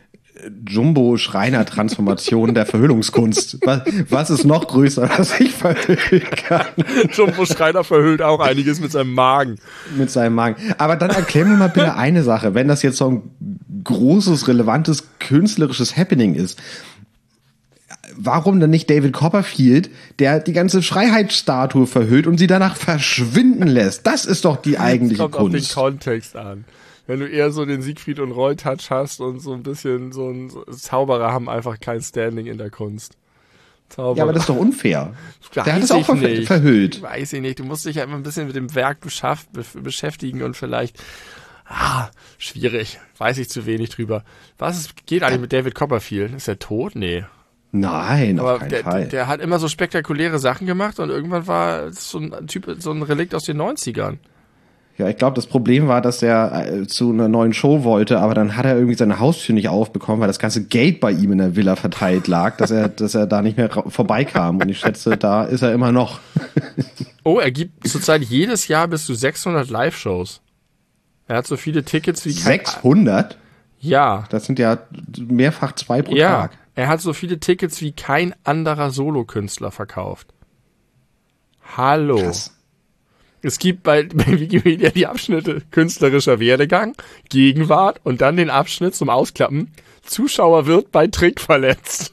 Jumbo-Schreiner-Transformation der Verhüllungskunst. Was ist noch größer, was ich verhüllen kann? Jumbo Schreiner verhüllt auch einiges mit seinem Magen. Mit seinem Magen. Aber dann erklär mir mal bitte eine Sache, wenn das jetzt so ein großes, relevantes, künstlerisches Happening ist. Warum denn nicht David Copperfield, der die ganze Freiheitsstatue verhüllt und sie danach verschwinden lässt? Das ist doch die eigentliche Kunst. Kommt Kunst. auf den Kontext an. Wenn du eher so den Siegfried und Roy-Touch hast und so ein bisschen Zauberer haben einfach kein Standing in der Kunst. Zauberer. Ja, aber das ist doch unfair. Der hat es Weiß auch ich nicht. verhüllt. Weiß ich nicht. Du musst dich ja immer ein bisschen mit dem Werk beschäftigen und vielleicht, schwierig. Weiß ich zu wenig drüber. Geht eigentlich mit David Copperfield? Ist er tot? Nee. Nein, auf Aber keinen Fall. der hat immer so spektakuläre Sachen gemacht und irgendwann war es so ein Relikt aus den 90ern. Ja, ich glaube, das Problem war, dass er zu einer neuen Show wollte, aber dann hat er irgendwie seine Haustür nicht aufbekommen, weil das ganze Geld bei ihm in der Villa verteilt lag, dass er da nicht mehr vorbeikam. Und ich schätze, da ist er immer noch. Oh, er gibt zurzeit jedes Jahr bis zu 600 Live-Shows. Er hat so viele Tickets wie 600? Ja. Das sind ja mehrfach 2 pro Ja, Tag. er hat so viele Tickets wie kein anderer Solokünstler verkauft. Hallo. Krass. Es gibt bei Wikipedia die Abschnitte künstlerischer Werdegang, Gegenwart und dann den Abschnitt zum Ausklappen. Zuschauer wird bei Trick verletzt.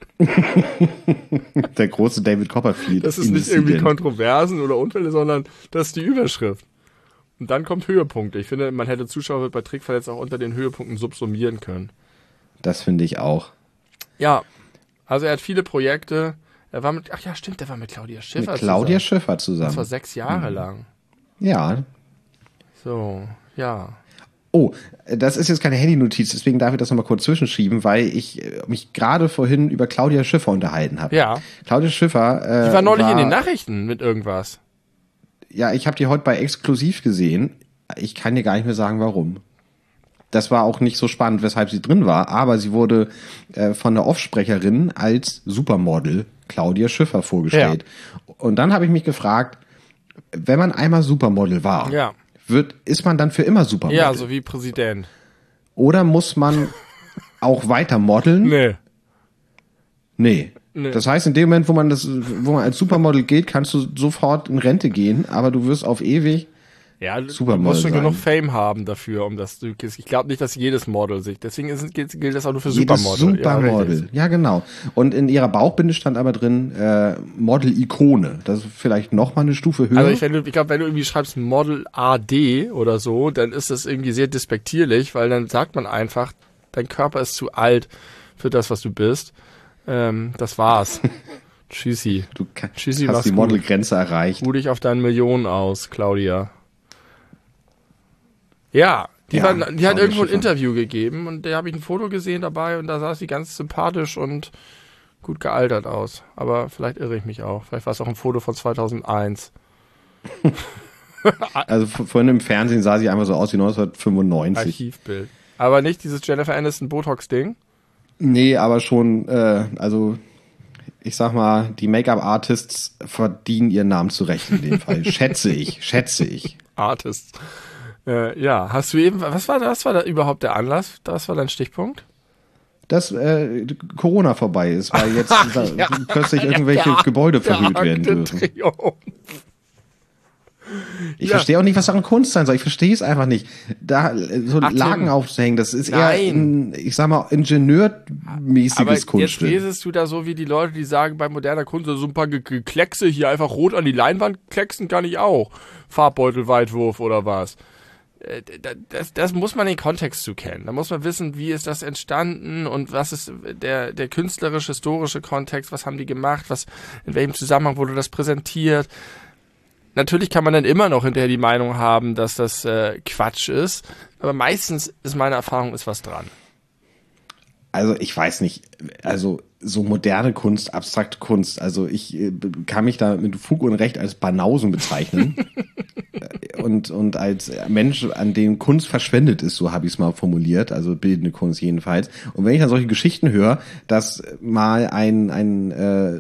Der große David Copperfield. Das ist nicht irgendwie Kontroversen oder Unfälle, sondern das ist die Überschrift. Und dann kommt Höhepunkte. Ich finde, man hätte Zuschauer wird bei Trick verletzt auch unter den Höhepunkten subsumieren können. Das finde ich auch. Ja, also er hat viele Projekte. Er war mit Claudia Schiffer Mit Claudia Schiffer zusammen. Das war 6 Jahre lang. Ja. So, ja. Oh, das ist jetzt keine Handy-Notiz, deswegen darf ich das nochmal kurz zwischenschieben, weil ich mich gerade vorhin über Claudia Schiffer unterhalten habe. Ja. Claudia Schiffer Die war neulich in den Nachrichten mit irgendwas. Ja, ich habe die heute bei Exklusiv gesehen. Ich kann dir gar nicht mehr sagen, warum. Das war auch nicht so spannend, weshalb sie drin war, aber sie wurde von der Offsprecherin als Supermodel Claudia Schiffer vorgestellt. Ja. Und dann habe ich mich gefragt, wenn man einmal Supermodel war, ist man dann für immer Supermodel? Ja, so wie Präsident. Oder muss man auch weiter modeln? Nee. Das heißt, in dem Moment, wo man als Supermodel geht, kannst du sofort in Rente gehen, aber du wirst auf ewig Supermodel du musst schon sein. genug Fame haben dafür, um das zu. Ich glaube nicht, dass jedes Model sich. Deswegen gilt das auch nur für Supermodel. Supermodel, ja genau. Und in ihrer Bauchbinde stand aber drin Model-Ikone. Das ist vielleicht noch mal eine Stufe höher. Also ich glaube, wenn du irgendwie schreibst Model AD oder so, dann ist das irgendwie sehr despektierlich, weil dann sagt man einfach, dein Körper ist zu alt für das, was du bist. Das war's. Tschüssi. Tschüssi, hast die Modelgrenze erreicht. Ruh dich auf deinen Millionen aus, Claudia. Ja, die hat irgendwo ein Interview gegeben und da habe ich ein Foto gesehen dabei und da sah sie ganz sympathisch und gut gealtert aus. Aber vielleicht irre ich mich auch. Vielleicht war es auch ein Foto von 2001. Also vorhin im Fernsehen sah sie einfach so aus wie 1995. Archivbild. Aber nicht dieses Jennifer Aniston Botox-Ding? Nee, aber schon, also ich sag mal, die Make-up-Artists verdienen ihren Namen zurecht in dem Fall. Schätze ich. Artists. Ja, hast du eben, was war da überhaupt der Anlass? Das war dein Stichpunkt? Dass Corona vorbei ist, weil jetzt plötzlich irgendwelche Gebäude verhüllt werden dürfen. Ich verstehe auch nicht, was daran Kunst sein soll. Ich verstehe es einfach nicht. Da so Lagen aufzuhängen, das ist eher ich sag mal, ingenieurmäßiges Kunststück. Jetzt lesest du da so wie die Leute, die sagen, bei moderner Kunst, so ein paar Gekleckse hier einfach rot an die Leinwand klecksen kann ich auch. Farbbeutelweitwurf oder was. Das muss man den Kontext zu kennen. Da muss man wissen, wie ist das entstanden und was ist der künstlerisch-historische Kontext, was haben die gemacht, in welchem Zusammenhang wurde das präsentiert. Natürlich kann man dann immer noch hinterher die Meinung haben, dass das Quatsch ist, aber meistens ist meine Erfahrung, ist was dran. Also ich weiß nicht, also so moderne Kunst, abstrakte Kunst, also ich kann mich da mit Fug und Recht als Banausen bezeichnen. und als Mensch, an dem Kunst verschwendet ist, so habe ich es mal formuliert, also bildende Kunst jedenfalls. Und wenn ich dann solche Geschichten höre, dass mal ein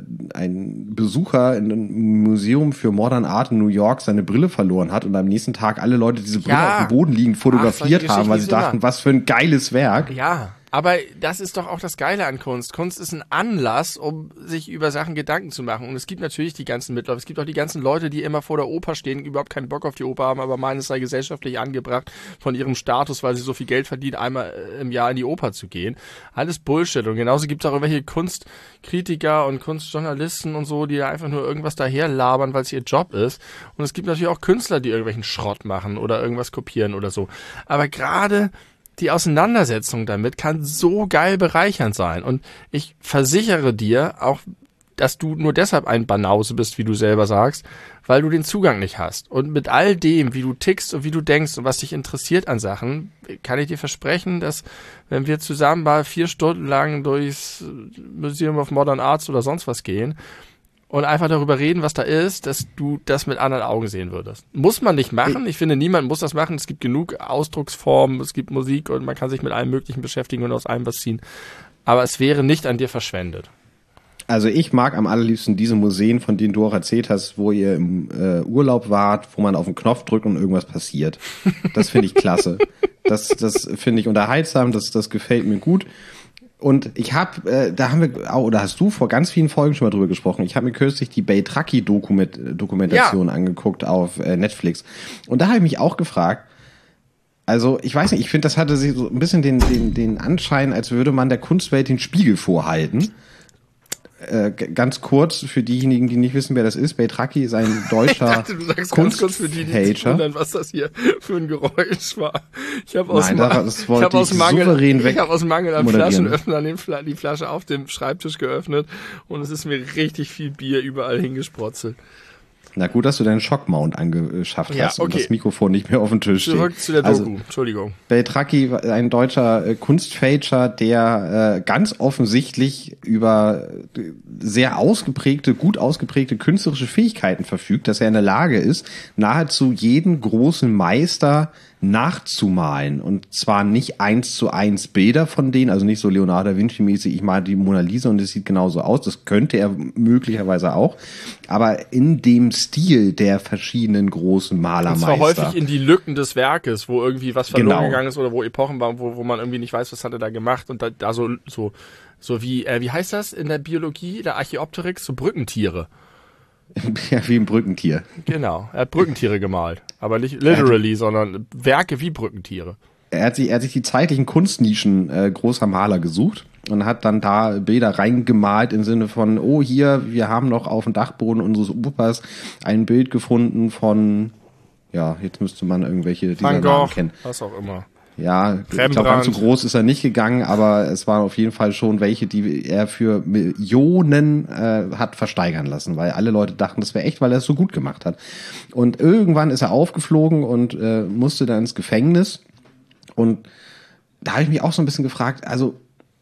Besucher in einem Museum für Modern Art in New York seine Brille verloren hat und am nächsten Tag alle Leute diese Brille auf dem Boden liegend fotografiert haben, weil sie dachten, was für ein geiles Werk. Ja, aber das ist doch auch das Geile an Kunst. Kunst ist ein Anlass, um sich über Sachen Gedanken zu machen. Und es gibt natürlich die ganzen Mitläufer, es gibt auch die ganzen Leute, die immer vor der Oper stehen, überhaupt keinen Bock auf die Oper haben, aber meinen, es sei gesellschaftlich angebracht, von ihrem Status, weil sie so viel Geld verdienen, einmal im Jahr in die Oper zu gehen. Alles Bullshit. Und genauso gibt es auch irgendwelche Kunstkritiker und Kunstjournalisten und so, die da einfach nur irgendwas daherlabern, weil es ihr Job ist. Und es gibt natürlich auch Künstler, die irgendwelchen Schrott machen oder irgendwas kopieren oder so. Aber gerade die Auseinandersetzung damit kann so geil bereichernd sein. Und ich versichere dir auch, dass du nur deshalb ein Banause bist, wie du selber sagst, weil du den Zugang nicht hast. Und mit all dem, wie du tickst und wie du denkst und was dich interessiert an Sachen, kann ich dir versprechen, dass wenn wir zusammen mal 4 Stunden lang durchs Museum of Modern Arts oder sonst was gehen und einfach darüber reden, was da ist, dass du das mit anderen Augen sehen würdest. Muss man nicht machen. Ich finde, niemand muss das machen. Es gibt genug Ausdrucksformen, es gibt Musik und man kann sich mit allem Möglichen beschäftigen und aus allem was ziehen. Aber es wäre nicht an dir verschwendet. Also ich mag am allerliebsten diese Museen, von denen du auch erzählt hast, wo ihr im Urlaub wart, wo man auf den Knopf drückt und irgendwas passiert. Das finde ich klasse. Das finde ich unterhaltsam, das gefällt mir gut. Und ich habe, da haben wir, oder hast du vor ganz vielen Folgen schon mal drüber gesprochen, ich habe mir kürzlich die Beltraki-Dokumentation angeguckt auf Netflix. Und da habe ich mich auch gefragt, also ich weiß nicht, ich finde, das hatte so ein bisschen den Anschein, als würde man der Kunstwelt den Spiegel vorhalten. Ganz kurz, für diejenigen, die nicht wissen, wer das ist, Beltraki ist ein deutscher Kunstfager. Was das hier für ein Geräusch war. Ich habe aus Mangel am Flaschenöffner die Flasche auf dem Schreibtisch geöffnet und es ist mir richtig viel Bier überall hingesprotzelt. Na gut, dass du deinen Schockmount angeschafft hast und das Mikrofon nicht mehr auf dem Tisch steht. Zurück zu der Doku, Entschuldigung. Beltraki, ein deutscher Kunstfälscher, der ganz offensichtlich über sehr gut ausgeprägte künstlerische Fähigkeiten verfügt, dass er in der Lage ist, nahezu jeden großen Meister nachzumalen. Und zwar nicht 1:1 Bilder von denen, also nicht so Leonardo da Vinci mäßig, ich male die Mona Lisa und es sieht genauso aus. Das könnte er möglicherweise auch. Aber in dem Stil der verschiedenen großen Malermeister. Und zwar häufig in die Lücken des Werkes, wo irgendwie was verloren gegangen ist oder wo Epochen waren, wo man irgendwie nicht weiß, was hat er da gemacht. Und da so wie heißt das in der Biologie, der Archaeopteryx, so Brückentiere. Ja, wie ein Brückentier. Genau, er hat Brückentiere gemalt. Aber nicht literally, sondern Werke wie Brückentiere. Er hat sich die zeitlichen Kunstnischen großer Maler gesucht und hat dann da Bilder reingemalt im Sinne von, oh hier, wir haben noch auf dem Dachboden unseres Opas ein Bild gefunden von, ja, jetzt müsste man irgendwelche dieser Namen kennen. Was auch immer. Ja, ich glaube, ganz so groß ist er nicht gegangen, aber es waren auf jeden Fall schon welche, die er für Millionen hat versteigern lassen, weil alle Leute dachten, das wäre echt, weil er es so gut gemacht hat. Und irgendwann ist er aufgeflogen und musste dann ins Gefängnis. Und da habe ich mich auch so ein bisschen gefragt, also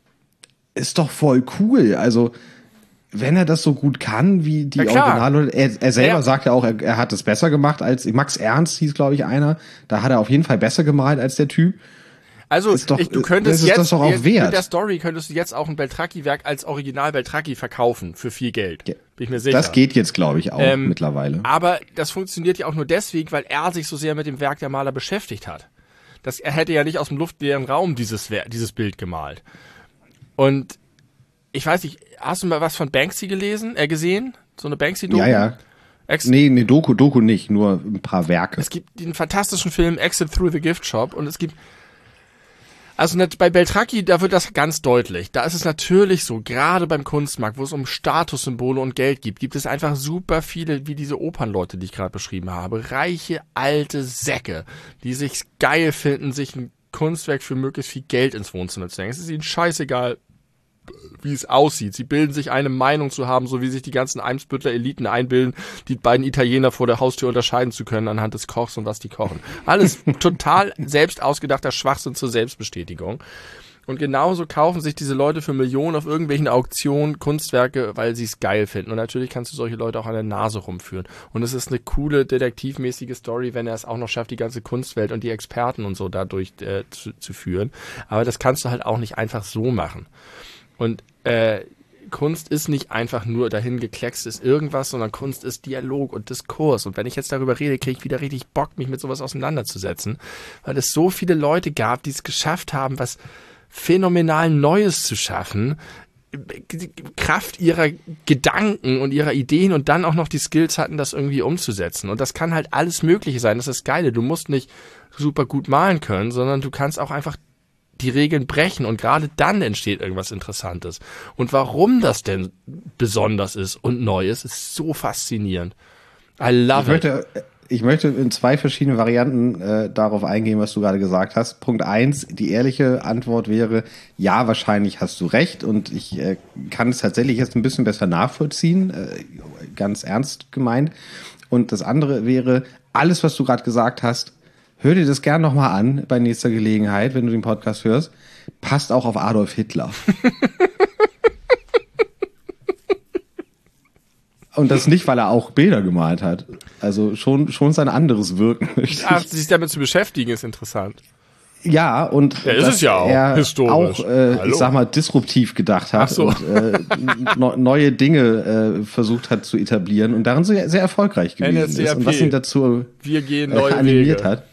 ist doch voll cool, also wenn er das so gut kann, wie die Originale, er selber sagt ja auch, er hat es besser gemacht als, Max Ernst hieß, glaube ich, einer, da hat er auf jeden Fall besser gemalt als der Typ. Also, du könntest jetzt, das doch auch wert. Mit der Story könntest du jetzt auch ein Beltraki-Werk als Original Beltraki verkaufen, für viel Geld. Ja, bin ich mir sicher. Das geht jetzt, glaube ich, auch mittlerweile. Aber das funktioniert ja auch nur deswegen, weil er sich so sehr mit dem Werk der Maler beschäftigt hat. Er hätte ja nicht aus dem luftleeren Raum dieses Bild gemalt. Und ich weiß nicht, hast du mal was von Banksy gesehen? So eine Banksy-Doku? Ja. Nee, Doku nicht, nur ein paar Werke. Es gibt den fantastischen Film Exit Through the Gift Shop und es gibt, also bei Beltraki, da wird das ganz deutlich. Da ist es natürlich so, gerade beim Kunstmarkt, wo es um Statussymbole und Geld gibt es einfach super viele, wie diese Opernleute, die ich gerade beschrieben habe, reiche, alte Säcke, die sich geil finden, sich ein Kunstwerk für möglichst viel Geld ins Wohnzimmer zu hängen. Es ist ihnen scheißegal, wie es aussieht. Sie bilden sich eine Meinung zu haben, so wie sich die ganzen Eimsbüttler Eliten einbilden, die beiden Italiener vor der Haustür unterscheiden zu können anhand des Kochs und was die kochen. Alles total selbst ausgedachter Schwachsinn zur Selbstbestätigung. Und genauso kaufen sich diese Leute für Millionen auf irgendwelchen Auktionen Kunstwerke, weil sie es geil finden. Und natürlich kannst du solche Leute auch an der Nase rumführen. Und es ist eine coole, detektivmäßige Story, wenn er es auch noch schafft, die ganze Kunstwelt und die Experten und so dadurch zu führen. Aber das kannst du halt auch nicht einfach so machen. Und Kunst ist nicht einfach nur dahin gekleckstes irgendwas, sondern Kunst ist Dialog und Diskurs. Und wenn ich jetzt darüber rede, kriege ich wieder richtig Bock, mich mit sowas auseinanderzusetzen, weil es so viele Leute gab, die es geschafft haben, was phänomenal Neues zu schaffen, Kraft ihrer Gedanken und ihrer Ideen und dann auch noch die Skills hatten, das irgendwie umzusetzen. Und das kann halt alles Mögliche sein. Das ist das Geile. Du musst nicht super gut malen können, sondern du kannst auch einfach die Regeln brechen und gerade dann entsteht irgendwas Interessantes. Und warum das denn besonders ist und neu ist so faszinierend. I love it. Ich möchte in 2 verschiedenen Varianten darauf eingehen, was du gerade gesagt hast. Punkt 1, die ehrliche Antwort wäre, ja, wahrscheinlich hast du recht und ich kann es tatsächlich jetzt ein bisschen besser nachvollziehen, ganz ernst gemeint. Und das andere wäre, alles, was du gerade gesagt hast, hör dir das gern nochmal an bei nächster Gelegenheit, wenn du den Podcast hörst. Passt auch auf Adolf Hitler. Und das nicht, weil er auch Bilder gemalt hat. Also schon sein anderes Wirken. Ach, sich damit zu beschäftigen, ist interessant. Ja, und ja, ist es ja auch, er historisch. Auch, ich sag mal, disruptiv gedacht hat so. Und neue Dinge versucht hat zu etablieren und darin sehr, sehr erfolgreich gewesen NSDAP. ist. Und was ihn dazu Wir gehen neue animiert Wege. Hat.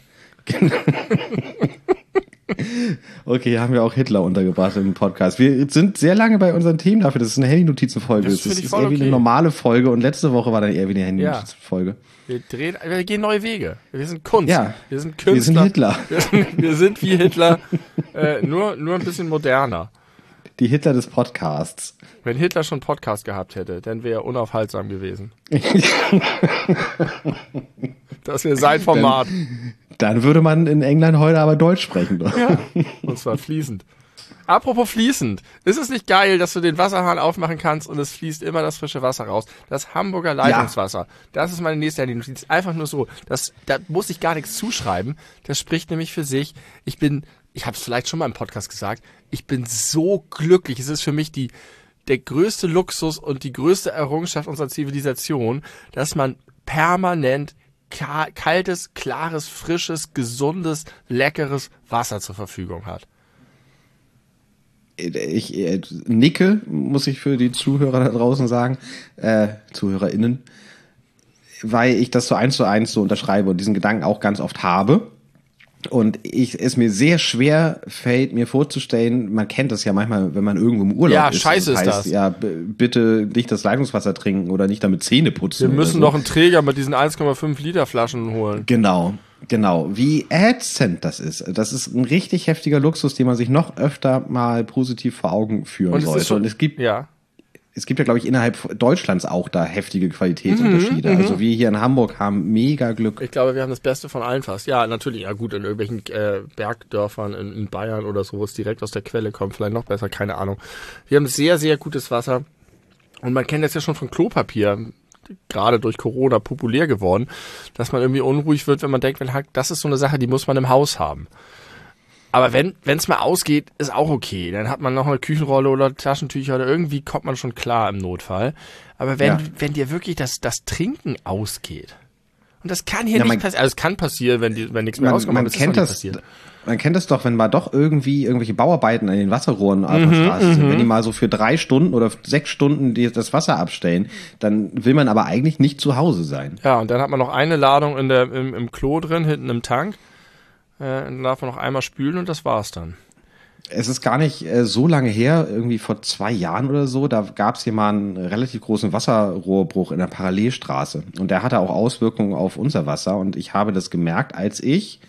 Okay, haben wir auch Hitler untergebracht im Podcast. Wir sind sehr lange bei unseren Themen dafür, dass es eine Handy-Notizen-Folge ist. Das ist eher wie eine normale Folge und letzte Woche war dann eher wie eine Handy-Notizen-Folge. Wir gehen neue Wege. Wir sind Kunst. Ja, wir sind Künstler. Wir sind Hitler. Wir sind wie Hitler, nur ein bisschen moderner. Die Hitler des Podcasts. Wenn Hitler schon einen Podcast gehabt hätte, dann wäre er unaufhaltsam gewesen. Das wäre sein Format. Dann würde man in England heute aber Deutsch sprechen. Doch. Ja, und zwar fließend. Apropos fließend. Ist es nicht geil, dass du den Wasserhahn aufmachen kannst und es fließt immer das frische Wasser raus? Das Hamburger Leitungswasser. Ja. Das ist meine nächste Handy-Notiz. Einfach nur so. Da muss ich gar nichts zuschreiben. Das spricht nämlich für sich. Ich habe es vielleicht schon mal im Podcast gesagt, ich bin so glücklich. Es ist für mich der größte Luxus und die größte Errungenschaft unserer Zivilisation, dass man permanent kaltes, klares, frisches, gesundes, leckeres Wasser zur Verfügung hat. Ich nicke, muss ich für die Zuhörer da draußen sagen, ZuhörerInnen, weil ich das so 1:1 so unterschreibe und diesen Gedanken auch ganz oft habe. Und es mir sehr schwer fällt, mir vorzustellen, man kennt das ja manchmal, wenn man irgendwo im Urlaub ist. Ja, scheiße ist das. Ja, bitte nicht das Leitungswasser trinken oder nicht damit Zähne putzen. Wir müssen noch einen Träger mit diesen 1,5 Liter Flaschen holen. Genau. Wie ätzend das ist. Das ist ein richtig heftiger Luxus, den man sich noch öfter mal positiv vor Augen führen sollte. Und es gibt ja, glaube ich, innerhalb Deutschlands auch da heftige Qualitätsunterschiede. Also wir hier in Hamburg haben mega Glück. Ich glaube, wir haben das Beste von allen fast. Ja, natürlich, ja gut, in irgendwelchen Bergdörfern in Bayern oder so, wo es direkt aus der Quelle kommt, vielleicht noch besser, keine Ahnung. Wir haben sehr, sehr gutes Wasser. Und man kennt das ja schon von Klopapier, gerade durch Corona populär geworden, dass man irgendwie unruhig wird, wenn man denkt, das ist so eine Sache, die muss man im Haus haben. Aber wenn es mal ausgeht, ist auch okay. Dann hat man noch eine Küchenrolle oder Taschentücher oder irgendwie kommt man schon klar im Notfall. Aber wenn dir wirklich das Trinken ausgeht, und das kann hier nicht passieren, also es kann passieren, wenn nichts mehr rauskommt, aber es ist nicht passiert. Man kennt das doch, wenn mal doch irgendwie irgendwelche Bauarbeiten an den Wasserrohren auf der Straße sind. Wenn die mal so für 3 Stunden oder 6 Stunden das Wasser abstellen, dann will man aber eigentlich nicht zu Hause sein. Ja, und dann hat man noch eine Ladung im Klo drin, hinten im Tank. Dann darf man noch einmal spülen und das war's dann. Es ist gar nicht so lange her, irgendwie vor 2 Jahren oder so, da gab es hier mal einen relativ großen Wasserrohrbruch in der Parallelstraße. Und der hatte auch Auswirkungen auf unser Wasser. Und ich habe das gemerkt, als ich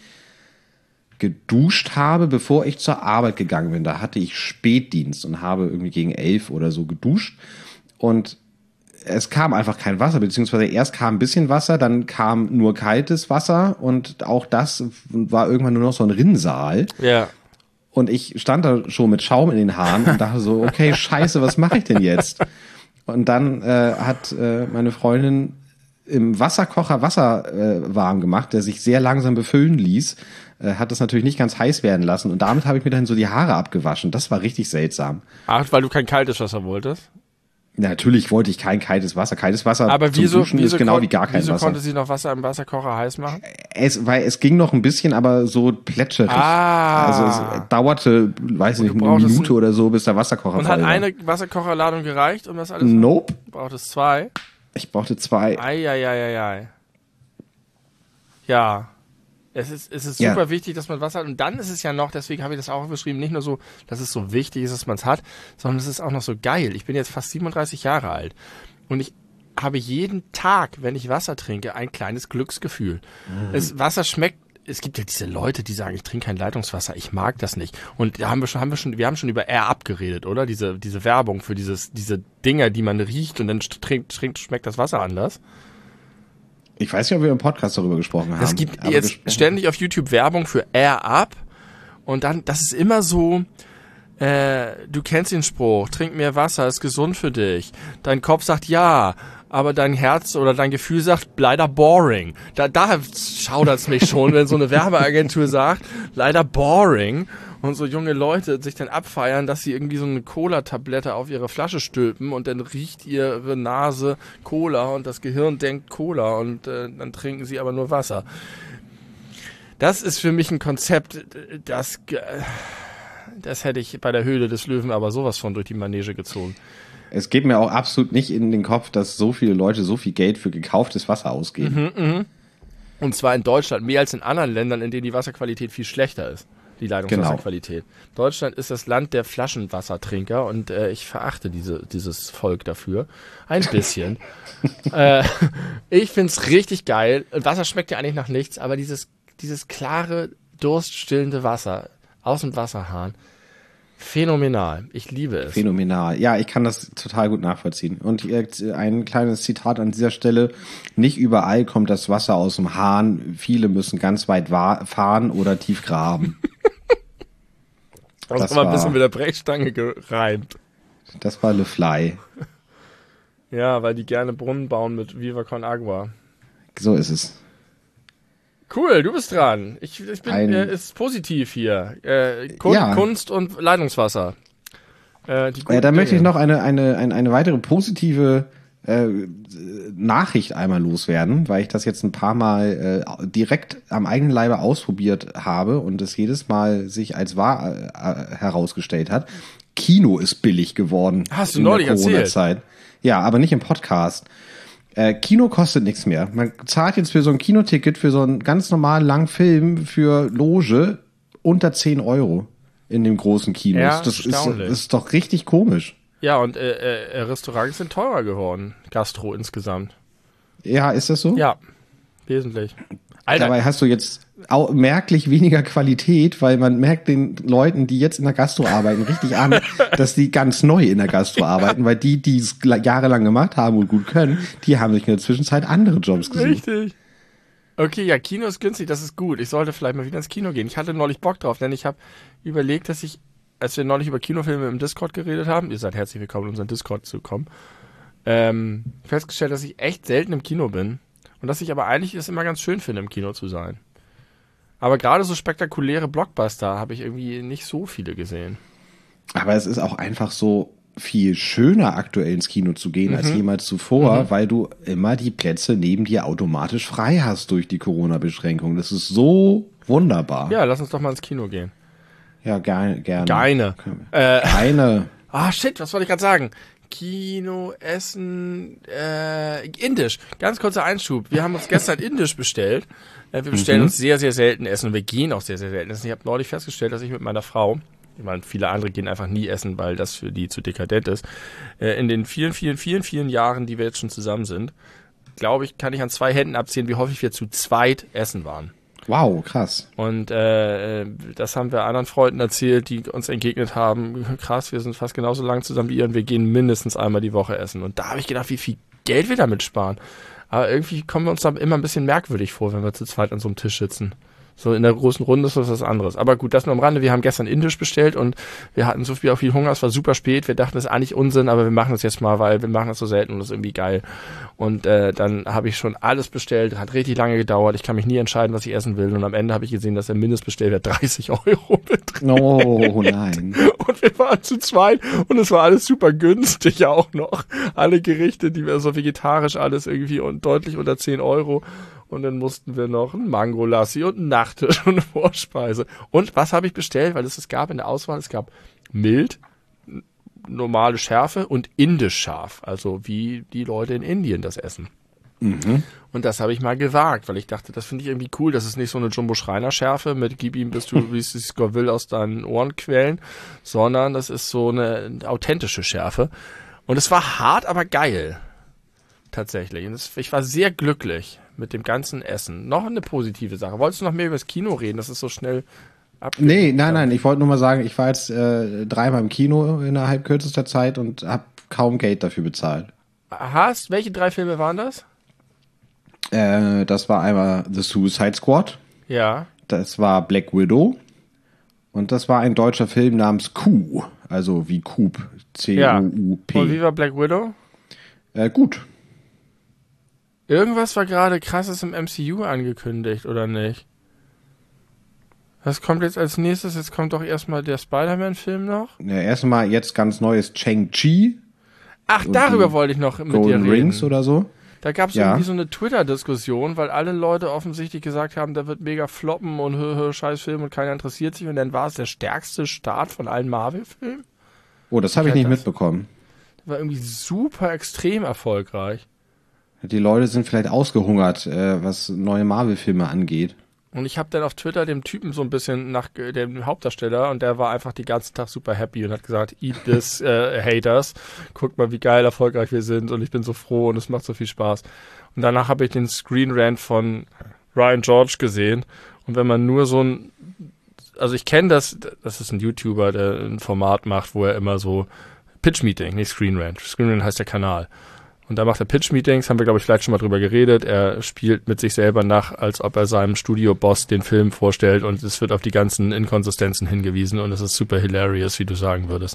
geduscht habe, bevor ich zur Arbeit gegangen bin. Da hatte ich Spätdienst und habe irgendwie gegen 11 oder so geduscht. Und es kam einfach kein Wasser, beziehungsweise erst kam ein bisschen Wasser, dann kam nur kaltes Wasser und auch das war irgendwann nur noch so ein Rinnsal. Ja. Und ich stand da schon mit Schaum in den Haaren und dachte so, okay, scheiße, was mache ich denn jetzt? Und dann hat meine Freundin im Wasserkocher Wasser warm gemacht, der sich sehr langsam befüllen ließ, hat das natürlich nicht ganz heiß werden lassen und damit habe ich mir dann so die Haare abgewaschen. Das war richtig seltsam. Ach, weil du kein kaltes Wasser wolltest? Natürlich wollte ich kein kaltes Wasser. Kaltes Wasser aber zum Duschen ist genau wie gar kein Wieso Wasser. konnte sie noch Wasser im Wasserkocher heiß machen? Weil es ging noch ein bisschen, aber so plätscherig. Also es dauerte, weiß ich nicht, eine Minute oder so, bis der Wasserkocher voll war. Und hat eine Wasserkocherladung gereicht, um das alles? Nope. Braucht es 2? Ich brauchte 2. Eieieiei. Ja. Es ist super wichtig, dass man Wasser hat. Und dann ist es ja noch, deswegen habe ich das auch beschrieben, nicht nur so, dass es so wichtig ist, dass man es hat, sondern es ist auch noch so geil. Ich bin jetzt fast 37 Jahre alt und ich habe jeden Tag, wenn ich Wasser trinke, ein kleines Glücksgefühl. Wasser schmeckt, es gibt ja diese Leute, die sagen, ich trinke kein Leitungswasser, ich mag das nicht. Und da wir haben schon über Air Up geredet, oder? Diese Werbung für diese Dinger, die man riecht und dann schmeckt das Wasser anders. Ich weiß nicht, ob wir im Podcast darüber gesprochen haben. Es gibt jetzt ständig auf YouTube Werbung für Air Up und dann, das ist immer so, du kennst den Spruch, trink mehr Wasser, ist gesund für dich. Dein Kopf sagt ja, aber dein Herz oder dein Gefühl sagt, leider boring. Da schaudert's mich schon, wenn so eine Werbeagentur sagt, leider boring. Und so junge Leute sich dann abfeiern, dass sie irgendwie so eine Cola-Tablette auf ihre Flasche stülpen und dann riecht ihre Nase Cola und das Gehirn denkt Cola und dann trinken sie aber nur Wasser. Das ist für mich ein Konzept, das hätte ich bei der Höhle des Löwen aber sowas von durch die Manege gezogen. Es geht mir auch absolut nicht in den Kopf, dass so viele Leute so viel Geld für gekauftes Wasser ausgeben. Und zwar in Deutschland mehr als in anderen Ländern, in denen die Wasserqualität viel schlechter ist. Die Leitungswasserqualität. Genau. Deutschland ist das Land der Flaschenwassertrinker und ich verachte dieses Volk dafür. Ein bisschen. Ich find's richtig geil. Wasser schmeckt ja eigentlich nach nichts, aber dieses klare, durststillende Wasser aus dem Wasserhahn, phänomenal. Ich liebe es. Phänomenal. Ja, ich kann das total gut nachvollziehen. Und ein kleines Zitat an dieser Stelle. Nicht überall kommt das Wasser aus dem Hahn. Viele müssen ganz weit fahren oder tief graben. Das war ein bisschen mit der Brechstange gereimt. Das war Le Fly. Ja, weil die gerne Brunnen bauen mit Viva Con Agua. So ist es. Cool, du bist dran. Ich bin ist positiv hier. Kunst und Leitungswasser. Da möchte ich noch eine weitere positive Nachricht einmal loswerden, weil ich das jetzt ein paar Mal direkt am eigenen Leibe ausprobiert habe und es jedes Mal sich als wahr herausgestellt hat. Kino ist billig geworden. Hast du neulich erzählt? Ja, aber nicht im Podcast. Kino kostet nichts mehr. Man zahlt jetzt für so ein Kinoticket für so einen ganz normalen langen Film für Loge unter 10 € in dem großen Kinos. Ja, das ist doch richtig komisch. Ja, und Restaurants sind teurer geworden. Gastro insgesamt. Ja, ist das so? Ja, wesentlich. Alter. Dabei hast du jetzt auch merklich weniger Qualität, weil man merkt den Leuten, die jetzt in der Gastro arbeiten, richtig an, dass die ganz neu in der Gastro arbeiten, weil die es jahrelang gemacht haben und gut können, die haben sich in der Zwischenzeit andere Jobs gesucht. Richtig. Okay, ja, Kino ist günstig, das ist gut. Ich sollte vielleicht mal wieder ins Kino gehen. Ich hatte neulich Bock drauf, denn ich habe überlegt, dass als wir neulich über Kinofilme im Discord geredet haben, ihr seid herzlich willkommen, in unseren Discord zu kommen, festgestellt, dass ich echt selten im Kino bin. Und dass ich aber eigentlich es immer ganz schön finde, im Kino zu sein. Aber gerade so spektakuläre Blockbuster habe ich irgendwie nicht so viele gesehen. Aber es ist auch einfach so viel schöner, aktuell ins Kino zu gehen als jemals zuvor, weil du immer die Plätze neben dir automatisch frei hast durch die Corona-Beschränkung. Das ist so wunderbar. Ja, lass uns doch mal ins Kino gehen. Ja, gerne. Keine. Shit, was wollte ich gerade sagen? Kino, Essen, Indisch. Ganz kurzer Einschub. Wir haben uns gestern Indisch bestellt. Wir bestellen uns sehr, sehr selten Essen und wir gehen auch sehr, sehr selten essen. Ich habe neulich festgestellt, dass ich mit meiner Frau, ich meine, viele andere gehen einfach nie essen, weil das für die zu dekadent ist. In den vielen Jahren, die wir jetzt schon zusammen sind, glaube ich, kann ich an 2 Händen abzählen, wie häufig wir zu zweit essen waren. Wow, krass. Und das haben wir anderen Freunden erzählt, die uns entgegnet haben, krass, wir sind fast genauso lang zusammen wie ihr und wir gehen mindestens einmal die Woche essen. Und da habe ich gedacht, wie viel Geld wir damit sparen. Aber irgendwie kommen wir uns da immer ein bisschen merkwürdig vor, wenn wir zu zweit an so einem Tisch sitzen. So in der großen Runde ist das was anderes. Aber gut, das nur am Rande. Wir haben gestern Indisch bestellt und wir hatten so viel Hunger. Es war super spät. Wir dachten, das ist eigentlich Unsinn, aber wir machen das jetzt mal, weil wir machen das so selten und das ist irgendwie geil. Und dann habe ich schon alles bestellt. Hat richtig lange gedauert. Ich kann mich nie entscheiden, was ich essen will. Und am Ende habe ich gesehen, dass der Mindestbestellwert 30 Euro beträgt. Oh nein. Und wir waren zu zweit und es war alles super günstig auch noch. Alle Gerichte, die wir so vegetarisch alles irgendwie und deutlich unter 10 Euro. Und dann mussten wir noch ein Mangolassi und einen Nachtisch und eine Vorspeise. Und was habe ich bestellt? Weil es gab in der Auswahl, es gab mild, normale Schärfe und indisch scharf. Also wie die Leute in Indien das essen. Mhm. Und das habe ich mal gewagt, weil ich dachte, das finde ich irgendwie cool. Das ist nicht so eine Jumbo-Schreiner-Schärfe mit gib ihm, bis du wie es Scoville aus deinen Ohren quälen, sondern das ist so eine authentische Schärfe. Und es war hart, aber geil. Tatsächlich. Und ich war sehr glücklich mit dem ganzen Essen. Noch eine positive Sache. Wolltest du noch mehr über das Kino reden? Das ist so schnell Nein. Ich wollte nur mal sagen, ich war jetzt 3-mal im Kino innerhalb kürzester Zeit und habe kaum Geld dafür bezahlt. Welche 3 Filme waren das? Das war einmal The Suicide Squad. Ja. Das war Black Widow. Und das war ein deutscher Film namens Q. Also wie Coop. C-U-U-P. Und wie war Black Widow? Gut. Irgendwas war gerade krasses im MCU angekündigt, oder nicht? Was kommt jetzt als nächstes? Jetzt kommt doch erstmal der Spider-Man-Film noch. Ja, erstmal jetzt ganz neues Shang-Chi. Ach, darüber wollte ich noch mit dir Golden reden. Rings oder so. Da gab es irgendwie so eine Twitter-Diskussion, weil alle Leute offensichtlich gesagt haben, der wird mega floppen und scheiß Film und keiner interessiert sich. Und dann war es der stärkste Start von allen Marvel-Filmen. Oh, das habe ich nicht mitbekommen. Der war irgendwie super extrem erfolgreich. Die Leute sind vielleicht ausgehungert, was neue Marvel-Filme angeht. Und ich habe dann auf Twitter dem Typen so ein bisschen nach dem Hauptdarsteller und der war einfach den ganzen Tag super happy und hat gesagt, eat this, haters. Guckt mal, wie geil erfolgreich wir sind und ich bin so froh und es macht so viel Spaß. Und danach habe ich den Screen Rant von Ryan George gesehen und wenn man nur so also ich kenne das ist ein YouTuber, der ein Format macht, wo er immer so Pitch Meeting, nicht Screen Rant. Screen Rant heißt der Kanal. Und da macht er Pitch-Meetings, haben wir, glaube ich, vielleicht schon mal drüber geredet. Er spielt mit sich selber nach, als ob er seinem Studio-Boss den Film vorstellt und es wird auf die ganzen Inkonsistenzen hingewiesen und es ist super hilarious, wie du sagen würdest.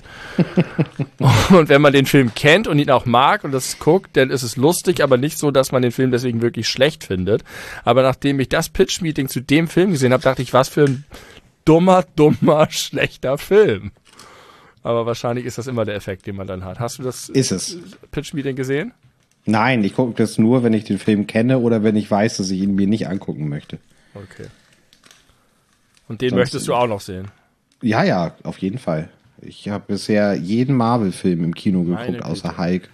Und wenn man den Film kennt und ihn auch mag und das guckt, dann ist es lustig, aber nicht so, dass man den Film deswegen wirklich schlecht findet. Aber nachdem ich das Pitch-Meeting zu dem Film gesehen habe, dachte ich, was für ein dummer, schlechter Film. Aber wahrscheinlich ist das immer der Effekt, den man dann hat. Hast du das Pitch-Meeting gesehen? Nein, ich gucke das nur, wenn ich den Film kenne oder wenn ich weiß, dass ich ihn mir nicht angucken möchte. Okay. Und den möchtest du auch noch sehen? Ja, auf jeden Fall. Ich habe bisher jeden Marvel-Film im Kino geguckt, außer Hulk.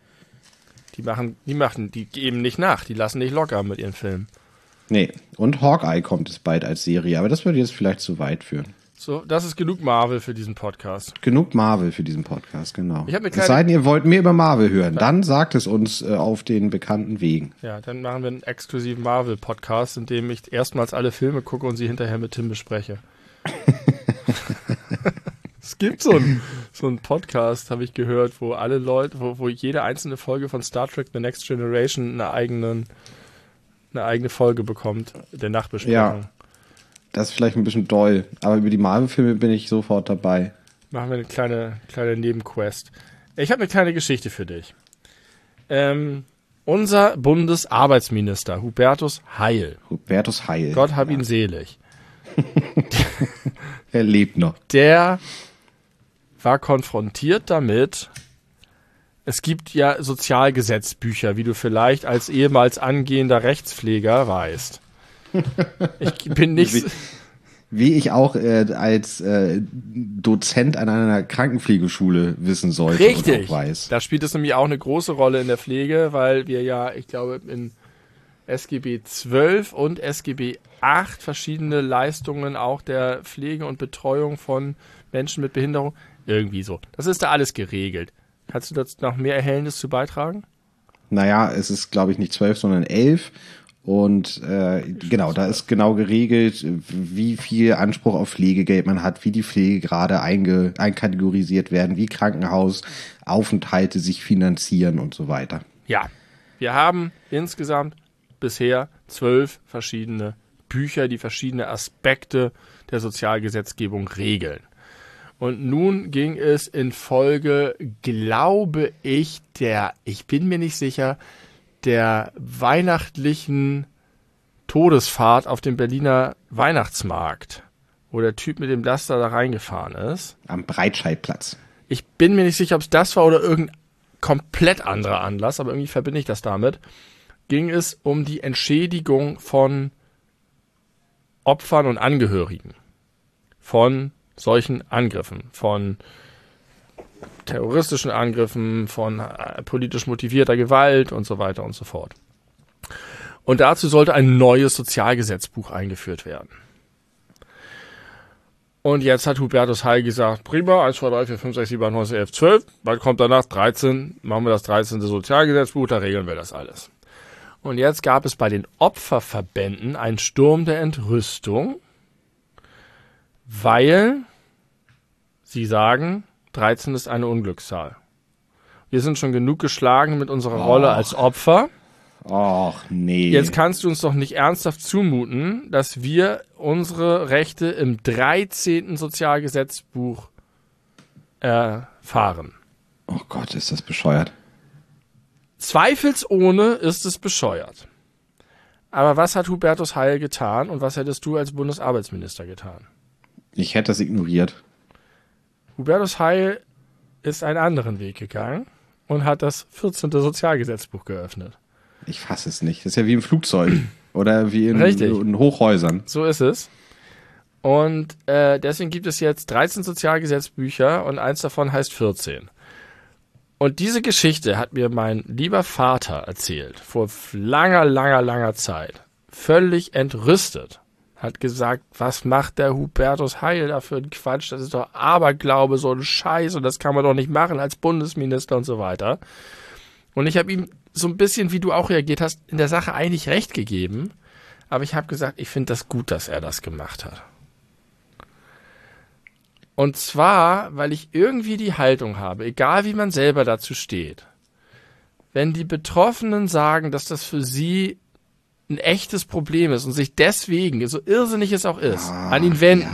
Die geben nicht nach, die lassen nicht locker mit ihren Filmen. Nee, und Hawkeye kommt es bald als Serie, aber das würde jetzt vielleicht zu weit führen. So, das ist genug Marvel für diesen Podcast. Genug Marvel für diesen Podcast, genau. Es sei denn, ihr wollt mehr über Marvel hören, dann sagt es uns auf den bekannten Wegen. Ja, dann machen wir einen exklusiven Marvel-Podcast, in dem ich erstmals alle Filme gucke und sie hinterher mit Tim bespreche. Es gibt so einen Podcast, habe ich gehört, wo alle Leute, wo jede einzelne Folge von Star Trek The Next Generation eine eigene Folge bekommt, der Nachbesprechung. Ja. Das ist vielleicht ein bisschen doll, aber über die Marvel-Filme bin ich sofort dabei. Machen wir eine kleine Nebenquest. Ich habe eine kleine Geschichte für dich. Unser Bundesarbeitsminister, Hubertus Heil. Gott hab ihn selig. Er lebt noch. Der war konfrontiert damit, es gibt ja Sozialgesetzbücher, wie du vielleicht als ehemals angehender Rechtspfleger weißt. Ich bin nicht... Wie ich auch als Dozent an einer Krankenpflegeschule wissen sollte. Richtig. Und auch weiß. Da spielt es nämlich auch eine große Rolle in der Pflege, weil wir ja, ich glaube, in SGB 12 und SGB 8 verschiedene Leistungen auch der Pflege und Betreuung von Menschen mit Behinderung, irgendwie so. Das ist da alles geregelt. Kannst du dazu noch mehr Erhellendes zu beitragen? Naja, es ist, glaube ich, nicht 12, sondern 11. Und genau, da ist genau geregelt, wie viel Anspruch auf Pflegegeld man hat, wie die Pflegegrade einkategorisiert werden, wie Krankenhausaufenthalte sich finanzieren und so weiter. Ja, wir haben insgesamt bisher 12 verschiedene Bücher, die verschiedene Aspekte der Sozialgesetzgebung regeln. Und nun ging es in Folge, glaube ich, ich bin mir nicht sicher, der weihnachtlichen Todesfahrt auf dem Berliner Weihnachtsmarkt, wo der Typ mit dem Laster da reingefahren ist. Am Breitscheidplatz. Ich bin mir nicht sicher, ob es das war oder irgendein komplett anderer Anlass, aber irgendwie verbinde ich das damit. Ging es um die Entschädigung von Opfern und Angehörigen von solchen Angriffen, von terroristischen Angriffen, von politisch motivierter Gewalt und so weiter und so fort. Und dazu sollte ein neues Sozialgesetzbuch eingeführt werden. Und jetzt hat Hubertus Heil gesagt, prima, 1, 2, 3, 4, 5, 6, 7, 8, 9, 10, 11, 12. Was kommt danach? 13. Machen wir das 13. Sozialgesetzbuch, da regeln wir das alles. Und jetzt gab es bei den Opferverbänden einen Sturm der Entrüstung, weil sie sagen, 13 ist eine Unglückszahl. Wir sind schon genug geschlagen mit unserer Rolle als Opfer. Och, nee. Jetzt kannst du uns doch nicht ernsthaft zumuten, dass wir unsere Rechte im 13. Sozialgesetzbuch erfahren. Oh Gott, ist das bescheuert. Zweifelsohne ist es bescheuert. Aber was hat Hubertus Heil getan und was hättest du als Bundesarbeitsminister getan? Ich hätte das ignoriert. Hubertus Heil ist einen anderen Weg gegangen und hat das 14. Sozialgesetzbuch geöffnet. Ich fasse es nicht. Das ist ja wie im Flugzeug oder wie in Hochhäusern. So ist es. Und deswegen gibt es jetzt 13 Sozialgesetzbücher und eins davon heißt 14. Und diese Geschichte hat mir mein lieber Vater erzählt, vor langer Zeit. Völlig entrüstet. Hat gesagt, was macht der Hubertus Heil da für einen Quatsch? Das ist doch Aberglaube, so ein Scheiß und das kann man doch nicht machen als Bundesminister und so weiter. Und ich habe ihm so ein bisschen, wie du auch reagiert hast, in der Sache eigentlich recht gegeben. Aber ich habe gesagt, ich finde das gut, dass er das gemacht hat. Und zwar, weil ich irgendwie die Haltung habe, egal wie man selber dazu steht, wenn die Betroffenen sagen, dass das für sie ein echtes Problem ist und sich deswegen, so irrsinnig es auch ist, an ihn wenden.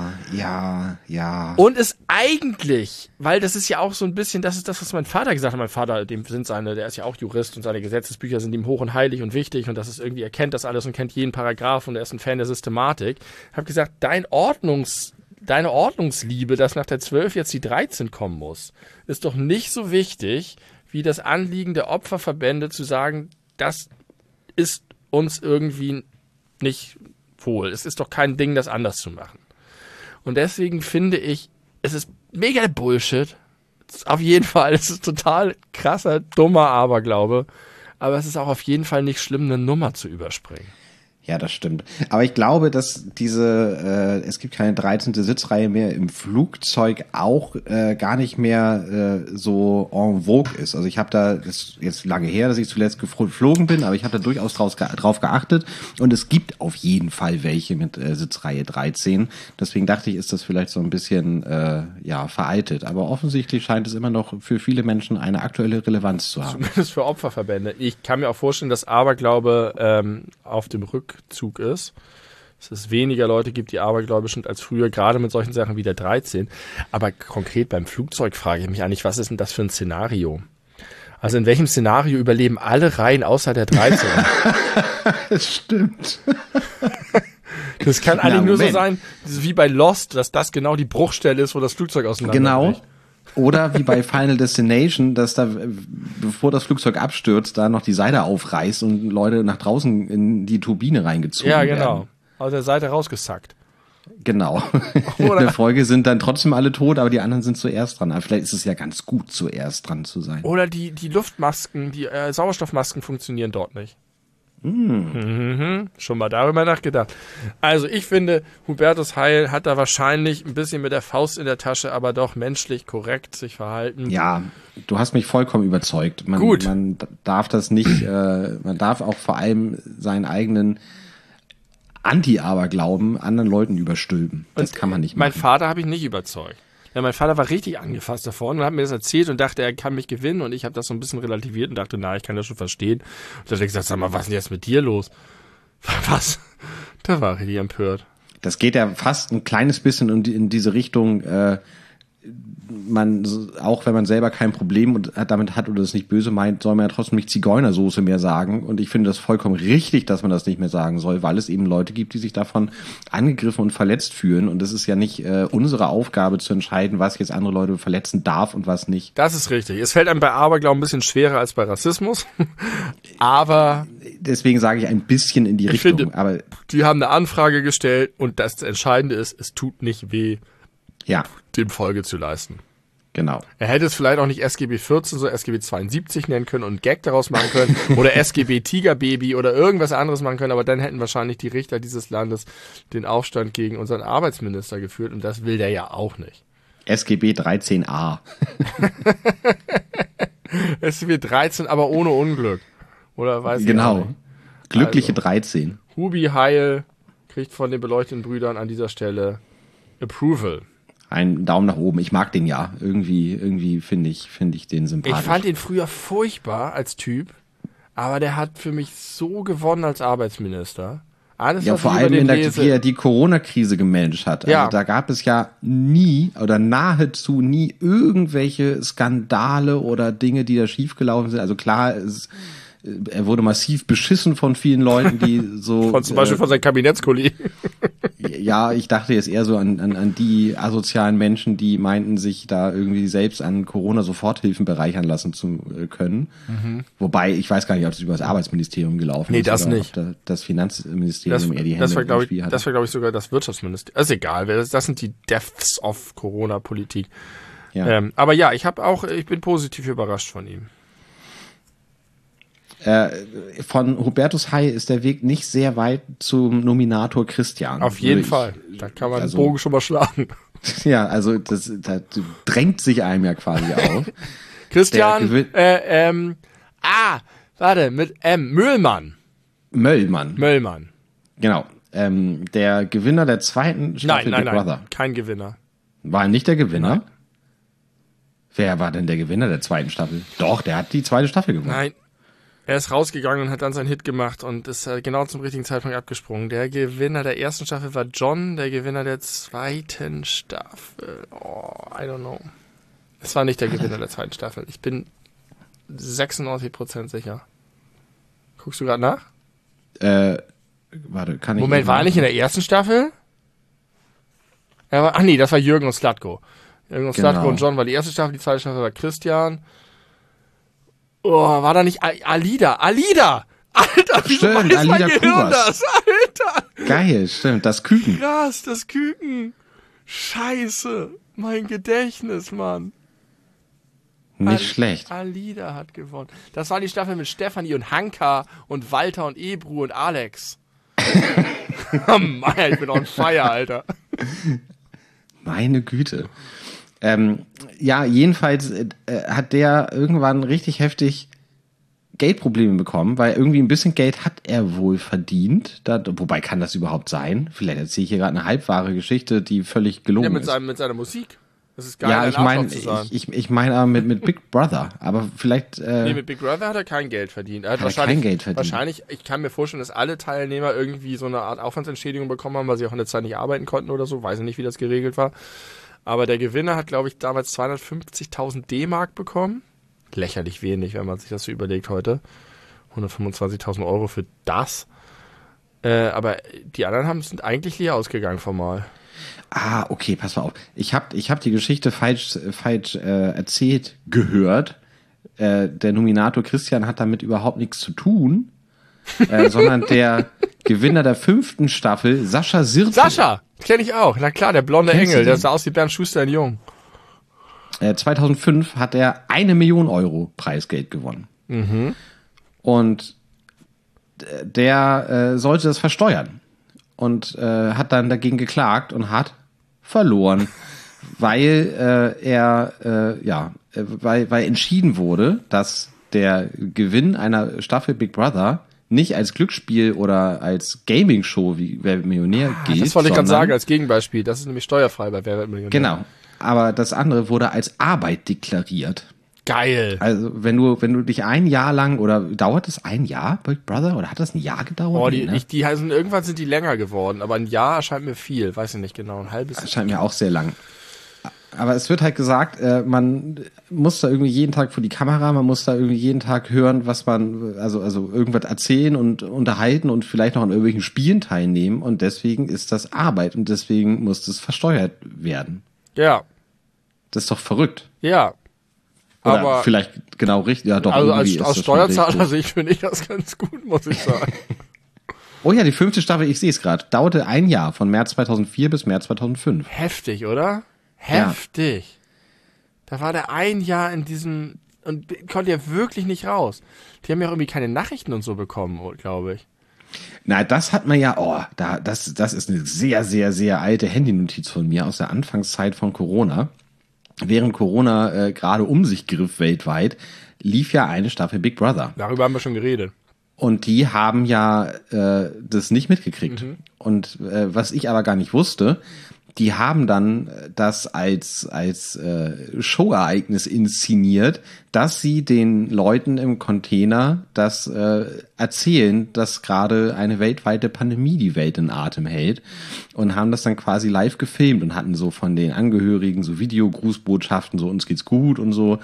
Ja. Und es eigentlich, weil das ist ja auch so ein bisschen, das ist das, was mein Vater gesagt hat. Mein Vater, der ist ja auch Jurist und seine Gesetzesbücher sind ihm hoch und heilig und wichtig und das ist irgendwie, er kennt das alles und kennt jeden Paragraph und er ist ein Fan der Systematik. Ich habe gesagt, deine Ordnungsliebe, dass nach der 12 jetzt die 13 kommen muss, ist doch nicht so wichtig, wie das Anliegen der Opferverbände zu sagen, das ist uns irgendwie nicht wohl. Es ist doch kein Ding, das anders zu machen. Und deswegen finde ich, es ist mega Bullshit. Auf jeden Fall, es ist total krasser, dummer Aberglaube. Aber es ist auch auf jeden Fall nicht schlimm, eine Nummer zu überspringen. Ja, das stimmt. Aber ich glaube, dass es gibt keine 13. Sitzreihe mehr im Flugzeug auch gar nicht mehr so en vogue ist. Also ich habe das ist jetzt lange her, dass ich zuletzt geflogen bin, aber ich habe da durchaus drauf geachtet und es gibt auf jeden Fall welche mit Sitzreihe 13. Deswegen dachte ich, ist das vielleicht so ein bisschen veraltet. Aber offensichtlich scheint es immer noch für viele Menschen eine aktuelle Relevanz zu haben. Zumindest für Opferverbände. Ich kann mir auch vorstellen, dass Aberglaube auf dem Rückzug ist. Dass es weniger Leute gibt, die abergläubisch sind als früher, gerade mit solchen Sachen wie der 13. Aber konkret beim Flugzeug frage ich mich eigentlich, was ist denn das für ein Szenario? Also in welchem Szenario überleben alle Reihen außer der 13? Das stimmt. Das kann eigentlich nur so sein, wie bei Lost, dass das genau die Bruchstelle ist, wo das Flugzeug auseinanderbricht. Genau. Oder wie bei Final Destination, dass da, bevor das Flugzeug abstürzt, da noch die Seile aufreißt und Leute nach draußen in die Turbine reingezogen werden. Ja, genau. Aus der Seite rausgesackt. Genau. In der Folge sind dann trotzdem alle tot, aber die anderen sind zuerst dran. Aber vielleicht ist es ja ganz gut, zuerst dran zu sein. Oder die Luftmasken, die Sauerstoffmasken funktionieren dort nicht. Schon mal darüber nachgedacht. Also ich finde, Hubertus Heil hat da wahrscheinlich ein bisschen mit der Faust in der Tasche, aber doch menschlich korrekt sich verhalten. Ja, du hast mich vollkommen überzeugt. Gut. Man darf das nicht, man darf auch vor allem seinen eigenen Anti-Aberglauben anderen Leuten überstülpen. Das kann man nicht machen. Mein Vater habe ich nicht überzeugt. Ja, mein Vater war richtig angefasst davon und hat mir das erzählt und dachte, er kann mich gewinnen und ich habe das so ein bisschen relativiert und dachte, na, ich kann das schon verstehen. Und dann hat er gesagt, sag mal, was ist denn jetzt mit dir los? Was? Da war ich empört. Das geht ja fast ein kleines bisschen in diese Richtung, man, auch wenn man selber kein Problem damit hat oder es nicht böse meint, soll man ja trotzdem nicht Zigeunersoße mehr sagen. Und ich finde das vollkommen richtig, dass man das nicht mehr sagen soll, weil es eben Leute gibt, die sich davon angegriffen und verletzt fühlen. Und es ist ja nicht unsere Aufgabe zu entscheiden, was jetzt andere Leute verletzen darf und was nicht. Das ist richtig. Es fällt einem bei Aberglauben ein bisschen schwerer als bei Rassismus. Aber deswegen sage ich ein bisschen in die Richtung. Finde, aber die haben eine Anfrage gestellt und das Entscheidende ist, es tut nicht weh, dem Folge zu leisten. Genau. Er hätte es vielleicht auch nicht SGB 14, so SGB 72 nennen können und einen Gag daraus machen können oder SGB Tigerbaby oder irgendwas anderes machen können, aber dann hätten wahrscheinlich die Richter dieses Landes den Aufstand gegen unseren Arbeitsminister geführt und das will der ja auch nicht. SGB 13a. SGB 13, aber ohne Unglück. Oder weiß ich nicht. Genau. Glückliche 13. Hubi Heil kriegt von den beleuchteten Brüdern an dieser Stelle Approval. Ein Daumen nach oben. Ich mag den ja. Irgendwie finde ich den sympathisch. Ich fand ihn früher furchtbar als Typ, aber der hat für mich so gewonnen als Arbeitsminister. Alles, ja, vor allem wie er die Corona-Krise gemanagt hat. Ja. Also da gab es ja nie oder nahezu nie irgendwelche Skandale oder Dinge, die da schiefgelaufen sind. Also klar, er wurde massiv beschissen von vielen Leuten, die so... Zum Beispiel von seinen Kabinettskollegen. Ja, ich dachte jetzt eher so an die asozialen Menschen, die meinten, sich da irgendwie selbst an Corona-Soforthilfen bereichern lassen zu können. Mhm. Wobei, ich weiß gar nicht, ob das über das Arbeitsministerium gelaufen ist. Nee, das oder nicht. Ob das Finanzministerium eher die Hände im Spiel hatte. Das war, glaube ich, sogar das Wirtschaftsministerium. Ist egal, das sind die Deaths of Corona-Politik. Ja. Aber ja, ich bin positiv überrascht von ihm. Von Hubertus Heil ist der Weg nicht sehr weit zum Nominator Christian. Auf jeden Fall. Da kann man den Bogen schon mal schlagen. Ja, also das drängt sich einem ja quasi auf. Christian, mit M. Möllmann. Genau. Der Gewinner der zweiten Staffel Big Brother. Nein, kein Gewinner. War er nicht der Gewinner? Nein. Wer war denn der Gewinner der zweiten Staffel? Doch, der hat die zweite Staffel gewonnen. Nein. Er ist rausgegangen und hat dann seinen Hit gemacht und ist genau zum richtigen Zeitpunkt abgesprungen. Der Gewinner der ersten Staffel war John, der Gewinner der zweiten Staffel. I don't know. Es war nicht der Gewinner der zweiten Staffel. Ich bin 96% sicher. Guckst du gerade nach? Warte, kann ich... Moment, war er nicht in der ersten Staffel? Das war Jürgen und Slatko. Jürgen und Slatko und John war die erste Staffel, die zweite Staffel war Christian. War da nicht Alida? Alter, wieso stimmt, weiß mein Gehirn das? Alter! Geil, stimmt, das Küken. Krass, das Küken. Scheiße, mein Gedächtnis, Mann. Nicht schlecht. Alida hat gewonnen. Das war die Staffel mit Stefanie und Hanka und Walter und Ebru und Alex. Oh Mann, ich bin on fire, Alter. Meine Güte. Jedenfalls hat der irgendwann richtig heftig Geldprobleme bekommen, weil irgendwie ein bisschen Geld hat er wohl verdient. Wobei kann das überhaupt sein? Vielleicht erzähle ich hier gerade eine halbwahre Geschichte, die völlig gelogen ist. Mit seiner Musik. Das ist geil, ja, ich meine aber mit Big Brother. Aber vielleicht... mit Big Brother hat er kein Geld verdient. Er hat kein Geld verdient. Wahrscheinlich, ich kann mir vorstellen, dass alle Teilnehmer irgendwie so eine Art Aufwandsentschädigung bekommen haben, weil sie auch in der Zeit nicht arbeiten konnten oder so. Weiß ich nicht, wie das geregelt war. Aber der Gewinner hat, glaube ich, damals 250.000 D-Mark bekommen. Lächerlich wenig, wenn man sich das so überlegt heute. 125.000 Euro für das. Aber die anderen sind eigentlich leer ausgegangen formal. Okay, pass mal auf. Ich hab die Geschichte falsch erzählt gehört. Der Nominator Christian hat damit überhaupt nichts zu tun, sondern der Gewinner der 5. Staffel, Sascha Sirzel. Sascha, kenne ich auch. Na klar, der blonde Engel, der sah aus wie Bernd Schuster in Jung. 2005 hat er 1 Million Euro Preisgeld gewonnen. Mhm. Und der sollte das versteuern. Und hat dann dagegen geklagt und hat verloren, weil weil entschieden wurde, dass der Gewinn einer Staffel Big Brother nicht als Glücksspiel oder als Gaming-Show wie Wer wird Millionär gilt. Das wollte ich gerade sagen, als Gegenbeispiel. Das ist nämlich steuerfrei bei Wer wird Millionär. Genau. Aber das andere wurde als Arbeit deklariert. Geil. Also wenn du dich ein Jahr lang, oder dauert es ein Jahr, Big Brother, oder hat das ein Jahr gedauert? Oh, Nee, ne? die heißen, irgendwann sind die länger geworden, aber ein Jahr erscheint mir viel, weiß ich nicht genau, ein halbes. Das scheint mir auch sehr lang. Aber es wird halt gesagt, man muss da irgendwie jeden Tag vor die Kamera, man muss da irgendwie jeden Tag hören, was man, also irgendwas erzählen und unterhalten und vielleicht noch an irgendwelchen Spielen teilnehmen, und deswegen ist das Arbeit und deswegen muss das versteuert werden. Ja. Das ist doch verrückt. Ja. Oder aber vielleicht genau richtig. Ja, doch, also irgendwie aus Steuerzahler-Sicht finde ich das ganz gut, muss ich sagen. Oh ja, die 5. Staffel, ich sehe es gerade, dauerte ein Jahr, von März 2004 bis März 2005. Heftig, oder? Heftig. Ja. Da war der ein Jahr in diesem und konnte ja wirklich nicht raus. Die haben ja auch irgendwie keine Nachrichten und so bekommen, glaube ich. Na, das hat man ja, das ist eine sehr, sehr, sehr alte Handynotiz von mir aus der Anfangszeit von Corona. Während Corona gerade um sich griff weltweit, lief ja eine Staffel Big Brother. Darüber haben wir schon geredet. Und die haben ja das nicht mitgekriegt. Mhm. Und was ich aber gar nicht wusste, die haben dann das als Showereignis inszeniert, dass sie den Leuten im Container das erzählen, dass gerade eine weltweite Pandemie die Welt in Atem hält, und haben das dann quasi live gefilmt und hatten so von den Angehörigen so Videogrußbotschaften, so uns geht's gut und so,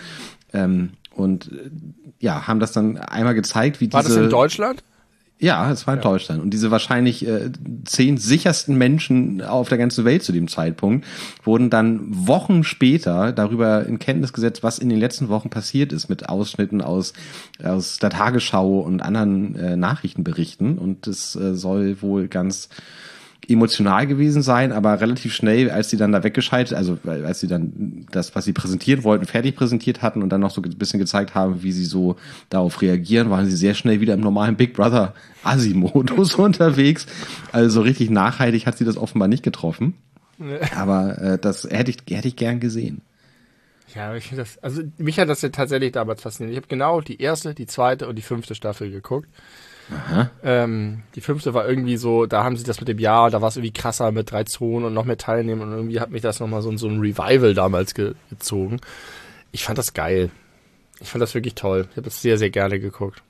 und ja, haben das dann einmal gezeigt, wie War das in Deutschland? Ja, es war in Deutschland. Und diese wahrscheinlich 10 sichersten Menschen auf der ganzen Welt zu dem Zeitpunkt wurden dann Wochen später darüber in Kenntnis gesetzt, was in den letzten Wochen passiert ist, mit Ausschnitten aus der Tagesschau und anderen Nachrichtenberichten. Und es soll wohl ganz emotional gewesen sein, aber relativ schnell, als sie dann da weggeschaltet, also als sie dann das, was sie präsentieren wollten, fertig präsentiert hatten und dann noch so ein bisschen gezeigt haben, wie sie so darauf reagieren, waren sie sehr schnell wieder im normalen Big Brother Assi-Modus unterwegs. Also so richtig nachhaltig hat sie das offenbar nicht getroffen. Aber das hätte ich gern gesehen. Ja, ich finde das, also mich hat das ja tatsächlich damals fasziniert. Ich habe genau die 1., die 2. und die 5. Staffel geguckt. Aha. Die 5. war irgendwie so, da haben sie das mit dem Jahr, da war es irgendwie krasser mit 3 Zonen und noch mehr Teilnehmen, und irgendwie hat mich das nochmal so ein Revival damals gezogen. Ich fand das geil. Ich fand das wirklich toll. Ich habe das sehr, sehr gerne geguckt.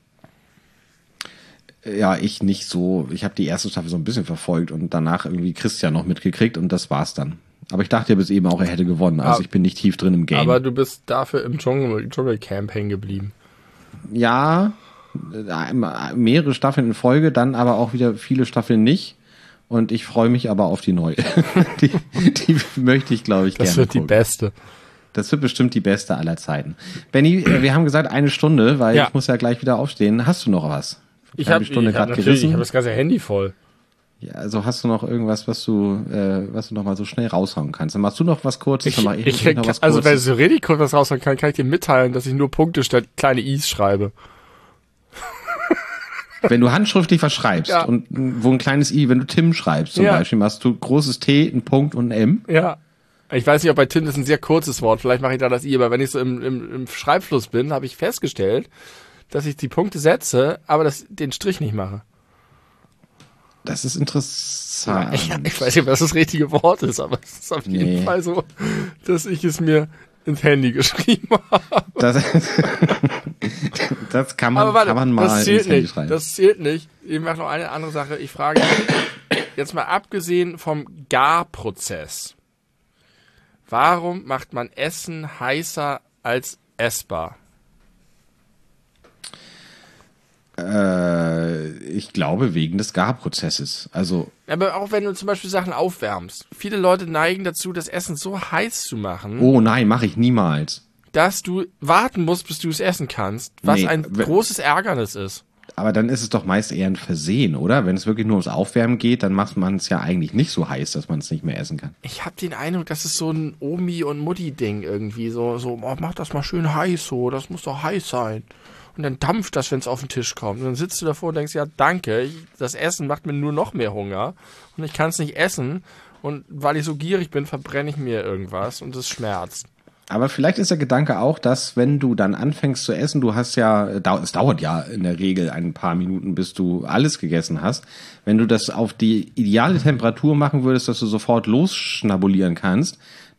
Ja, ich nicht so. Ich habe die 1. Staffel so ein bisschen verfolgt und danach irgendwie Christian noch mitgekriegt, und das war's dann. Aber ich dachte ja bis eben auch, er hätte gewonnen. Also ich bin nicht tief drin im Game. Aber du bist dafür im Dschungelcamp hängen geblieben. Ja, mehrere Staffeln in Folge, dann aber auch wieder viele Staffeln nicht. Und ich freue mich aber auf die neue. die möchte ich, glaube ich, gerne gucken. Das wird die beste. Das wird bestimmt die beste aller Zeiten. Benni, wir haben gesagt 1 Stunde, weil ich muss ja gleich wieder aufstehen. Hast du noch was? Ich habe das ganze Handy voll. Ja, also hast du noch irgendwas, was du noch mal so schnell raushauen kannst? Dann machst du noch was Kurzes, dann mach ich noch was Kurzes. Also wenn ich so richtig kurz was raushauen kann ich dir mitteilen, dass ich nur Punkte statt kleine I's schreibe. Wenn du handschriftlich was schreibst und wo ein kleines I, wenn du Tim schreibst zum Beispiel, machst du großes T, ein Punkt und ein M. Ja. Ich weiß nicht, ob bei Tim das ein sehr kurzes Wort, vielleicht mache ich da das I, aber wenn ich so im Schreibfluss bin, habe ich festgestellt, dass ich die Punkte setze, aber den Strich nicht mache. Das ist interessant. Ja, ich weiß nicht, ob das das richtige Wort ist, aber es ist auf jeden Fall so, dass ich es mir ins Handy geschrieben habe. Das kann man mal ins Handy schreiben. Das zählt nicht. Ich mache noch eine andere Sache. Ich frage jetzt mal abgesehen vom Garprozess. Warum macht man Essen heißer als essbar? Ich glaube, wegen des Garprozesses. Also. Aber auch wenn du zum Beispiel Sachen aufwärmst. Viele Leute neigen dazu, das Essen so heiß zu machen. Oh nein, mache ich niemals. Dass du warten musst, bis du es essen kannst. Was ein großes Ärgernis ist. Aber dann ist es doch meist eher ein Versehen, oder? Wenn es wirklich nur ums Aufwärmen geht, dann macht man es ja eigentlich nicht so heiß, dass man es nicht mehr essen kann. Ich habe den Eindruck, das ist so ein Omi- und Mutti-Ding irgendwie. So, mach das mal schön heiß so, das muss doch heiß sein. Und dann dampft das, wenn es auf den Tisch kommt. Und dann sitzt du davor und denkst, ja danke, das Essen macht mir nur noch mehr Hunger. Und ich kann es nicht essen. Und weil ich so gierig bin, verbrenne ich mir irgendwas und es schmerzt. Aber vielleicht ist der Gedanke auch, dass wenn du dann anfängst zu essen, es dauert ja in der Regel ein paar Minuten, bis du alles gegessen hast. Wenn du das auf die ideale Temperatur machen würdest, dass du sofort losschnabulieren kannst,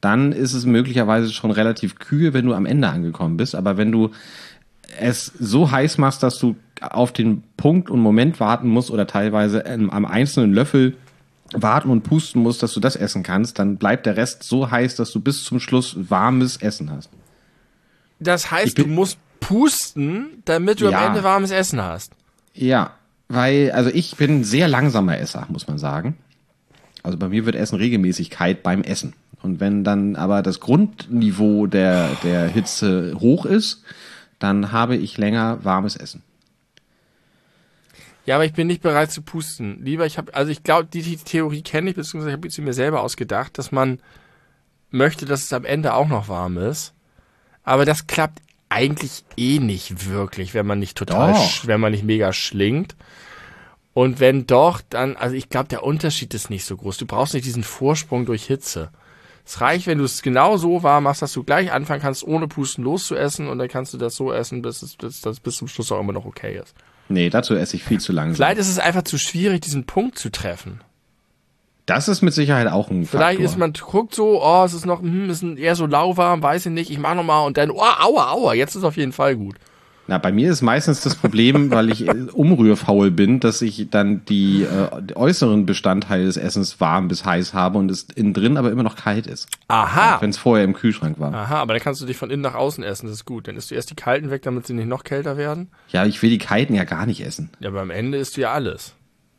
dann ist es möglicherweise schon relativ kühl, wenn du am Ende angekommen bist. Aber wenn du es so heiß machst, dass du auf den Punkt und Moment warten musst oder teilweise am einzelnen Löffel warten und pusten musst, dass du das essen kannst, dann bleibt der Rest so heiß, dass du bis zum Schluss warmes Essen hast. Das heißt, du musst pusten, damit du am Ende warmes Essen hast. Ja, weil, also ich bin ein sehr langsamer Esser, muss man sagen. Also bei mir wird Essen Regelmäßigkeit beim Essen. Und wenn dann aber das Grundniveau der Hitze hoch ist, dann habe ich länger warmes Essen. Ja, aber ich bin nicht bereit zu pusten. Ich glaube, die Theorie kenne ich, beziehungsweise ich habe sie mir selber ausgedacht, dass man möchte, dass es am Ende auch noch warm ist. Aber das klappt eigentlich nicht wirklich, wenn man nicht wenn man nicht mega schlingt. Und wenn doch, dann, also ich glaube, der Unterschied ist nicht so groß. Du brauchst nicht diesen Vorsprung durch Hitze. Es reicht, wenn du es genau so warm machst, dass du gleich anfangen kannst, ohne Pusten loszuessen, und dann kannst du das so essen, bis das bis zum Schluss auch immer noch okay ist. Nee, dazu esse ich viel zu langsam. Vielleicht ist es einfach zu schwierig, diesen Punkt zu treffen. Das ist mit Sicherheit auch ein Vielleicht Faktor. guckt so, oh, es ist noch, ist eher so lauwarm, weiß ich nicht, ich mach nochmal, und dann, oh, aua, jetzt ist auf jeden Fall gut. Na, bei mir ist meistens das Problem, weil ich umrührfaul bin, dass ich dann die äußeren Bestandteile des Essens warm bis heiß habe und es innen drin aber immer noch kalt ist. Aha. Wenn es vorher im Kühlschrank war. Aha, aber dann kannst du dich von innen nach außen essen, das ist gut. Dann isst du erst die kalten weg, damit sie nicht noch kälter werden. Ja, ich will die kalten ja gar nicht essen. Ja, aber am Ende isst du ja alles.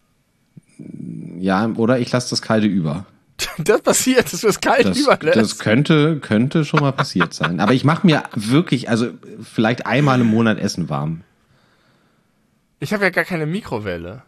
Ja, oder ich lasse das Kalte über. Das passiert, dass du das kalt überlässt. Das könnte schon mal passiert sein. Aber ich mache mir wirklich, also vielleicht einmal im Monat Essen warm. Ich habe ja gar keine Mikrowelle.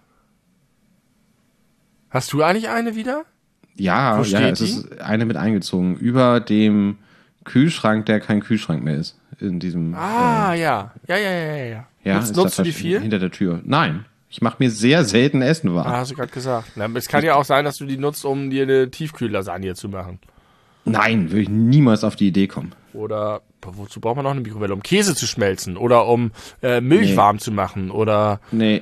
Hast du eigentlich eine wieder? Ja, Wo steht es ist eine mit eingezogen. Über dem Kühlschrank, der kein Kühlschrank mehr ist. In diesem. Ja. Ja. Nutzt du die viel? Hinter der Tür. Nein. Ich mache mir sehr selten Essen warm. Hast du gerade gesagt. Na, es kann ja auch sein, dass du die nutzt, um dir eine Tiefkühllasagne zu machen. Nein, würde ich niemals auf die Idee kommen. Oder wozu braucht man noch eine Mikrowelle? Um Käse zu schmelzen oder um Milch warm zu machen oder... Nee.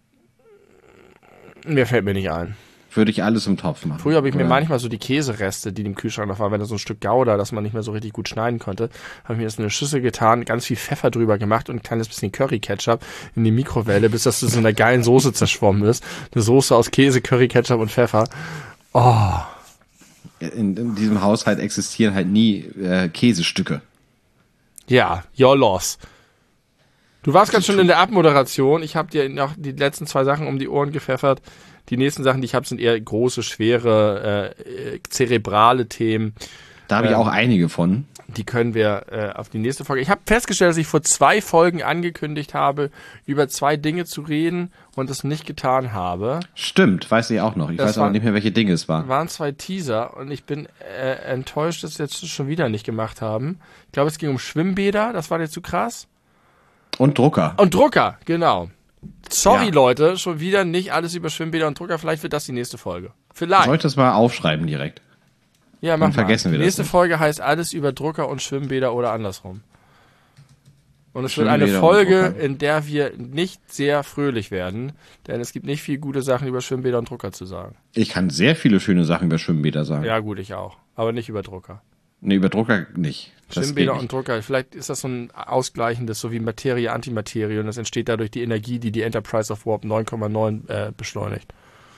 Mir fällt mir nicht ein. Würde ich alles im Topf machen. Früher habe ich mir manchmal so die Käsereste, die im Kühlschrank noch waren, wenn da so ein Stück Gouda, das man nicht mehr so richtig gut schneiden konnte, habe ich mir das in eine Schüssel getan, ganz viel Pfeffer drüber gemacht und ein kleines bisschen Curry-Ketchup in die Mikrowelle, bis das zu so einer geilen Soße zerschwommen ist. Eine Soße aus Käse, Curry-Ketchup und Pfeffer. Oh. In diesem Haushalt existieren halt nie Käsestücke. Ja, your loss. Du warst gerade schon in der Abmoderation. Ich habe dir noch die letzten 2 Sachen um die Ohren gepfeffert. Die nächsten Sachen, die ich habe, sind eher große, schwere, zerebrale Themen. Da habe ich auch einige von. Die können wir auf die nächste Folge. Ich habe festgestellt, dass ich vor 2 Folgen angekündigt habe, über 2 Dinge zu reden und es nicht getan habe. Stimmt, weiß ich auch noch. Ich weiß aber nicht mehr, welche Dinge es waren. Waren 2 Teaser und ich bin enttäuscht, dass wir jetzt schon wieder nicht gemacht haben. Ich glaube, es ging um Schwimmbäder, das war dir zu krass. Und Drucker. Und Drucker, genau. Sorry, Ja. Leute, schon wieder nicht alles über Schwimmbäder und Drucker. Vielleicht wird das die nächste Folge. Vielleicht. Soll ich das mal aufschreiben direkt? Ja, mach Dann vergessen mal. wir Die das nächste nicht. Folge heißt alles über Drucker und Schwimmbäder oder andersrum. Und es wird eine Schwimmbäder und Folge, Drucker. in der wir nicht sehr fröhlich werden, denn es gibt nicht viel gute Sachen über Schwimmbäder und Drucker zu sagen. Ich kann sehr viele schöne Sachen über Schwimmbäder sagen. Ja gut, ich auch. Aber nicht über Drucker. Nee, über Drucker nicht. Das Schwimmbäder geht und Drucker, vielleicht ist das so ein ausgleichendes, so wie Materie, Antimaterie, und das entsteht dadurch die Energie, die Enterprise of Warp 9,9 beschleunigt.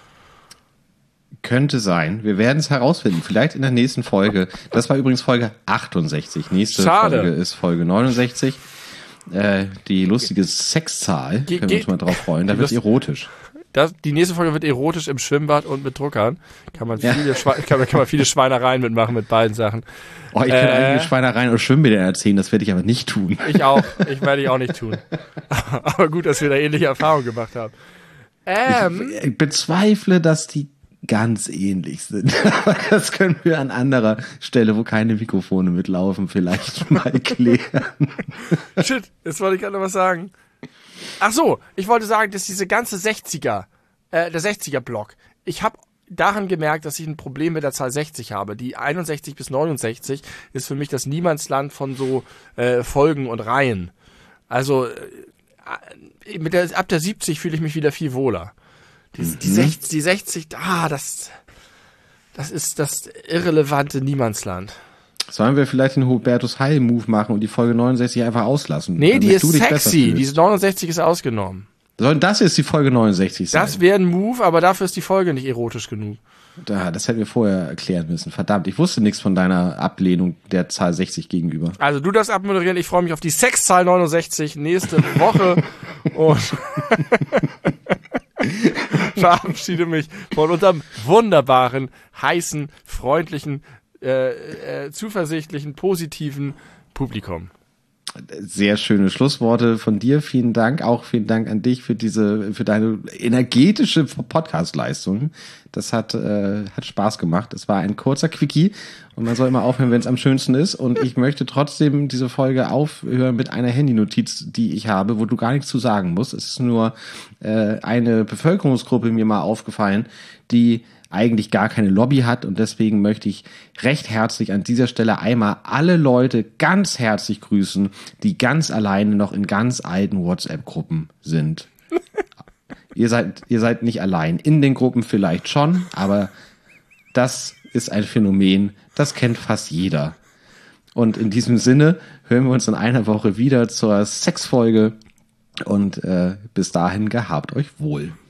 Könnte sein. Wir werden es herausfinden. Vielleicht in der nächsten Folge. Das war übrigens Folge 68. Nächste Schade. Folge ist Folge 69. Die lustige Sexzahl. Können wir uns mal drauf freuen. Da wird erotisch. Die nächste Folge wird erotisch im Schwimmbad und mit Druckern. Kann man viele Schweinereien mitmachen mit beiden Sachen. Oh, ich kann einige Schweinereien und Schwimmbäder erzählen. Das werde ich aber nicht tun. Ich auch. Werde ich auch nicht tun. Aber gut, dass wir da ähnliche Erfahrungen gemacht haben. Ich bezweifle, dass die ganz ähnlich sind. Aber das können wir an anderer Stelle, wo keine Mikrofone mitlaufen, vielleicht mal klären. Shit, jetzt wollte ich gerade noch was sagen. Ach so, ich wollte sagen, dass diese ganze 60er, der 60er-Block, ich habe daran gemerkt, dass ich ein Problem mit der Zahl 60 habe. Die 61 bis 69 ist für mich das Niemandsland von so Folgen und Reihen. Also ab der 70 fühle ich mich wieder viel wohler. Die 60, das ist das irrelevante Niemandsland. Sollen wir vielleicht den Hubertus Heil-Move machen und die Folge 69 einfach auslassen? Nee, die ist sexy. Die 69 ist ausgenommen. Das ist die Folge 69 sein? Das wäre ein Move, aber dafür ist die Folge nicht erotisch genug. Das hätten wir vorher erklären müssen. Verdammt, ich wusste nichts von deiner Ablehnung der Zahl 60 gegenüber. Also du darfst abmoderieren. Ich freue mich auf die Sexzahl 69 nächste Woche und verabschiede mich von unserem wunderbaren, heißen, freundlichen, zuversichtlichen, positiven Publikum. Sehr schöne Schlussworte von dir. Vielen Dank. Auch vielen Dank an dich für deine energetische Podcast-Leistung. Das hat Spaß gemacht. Es war ein kurzer Quickie und man soll immer aufhören, wenn es am schönsten ist. Und ich möchte trotzdem diese Folge aufhören mit einer Handynotiz, die ich habe, wo du gar nichts zu sagen musst. Es ist nur eine Bevölkerungsgruppe mir mal aufgefallen, die eigentlich gar keine Lobby hat und deswegen möchte ich recht herzlich an dieser Stelle einmal alle Leute ganz herzlich grüßen, die ganz alleine noch in ganz alten WhatsApp-Gruppen sind. Ihr seid nicht allein. In den Gruppen vielleicht schon, aber das ist ein Phänomen, das kennt fast jeder. Und in diesem Sinne hören wir uns in einer Woche wieder zur Sexfolge und bis dahin gehabt euch wohl.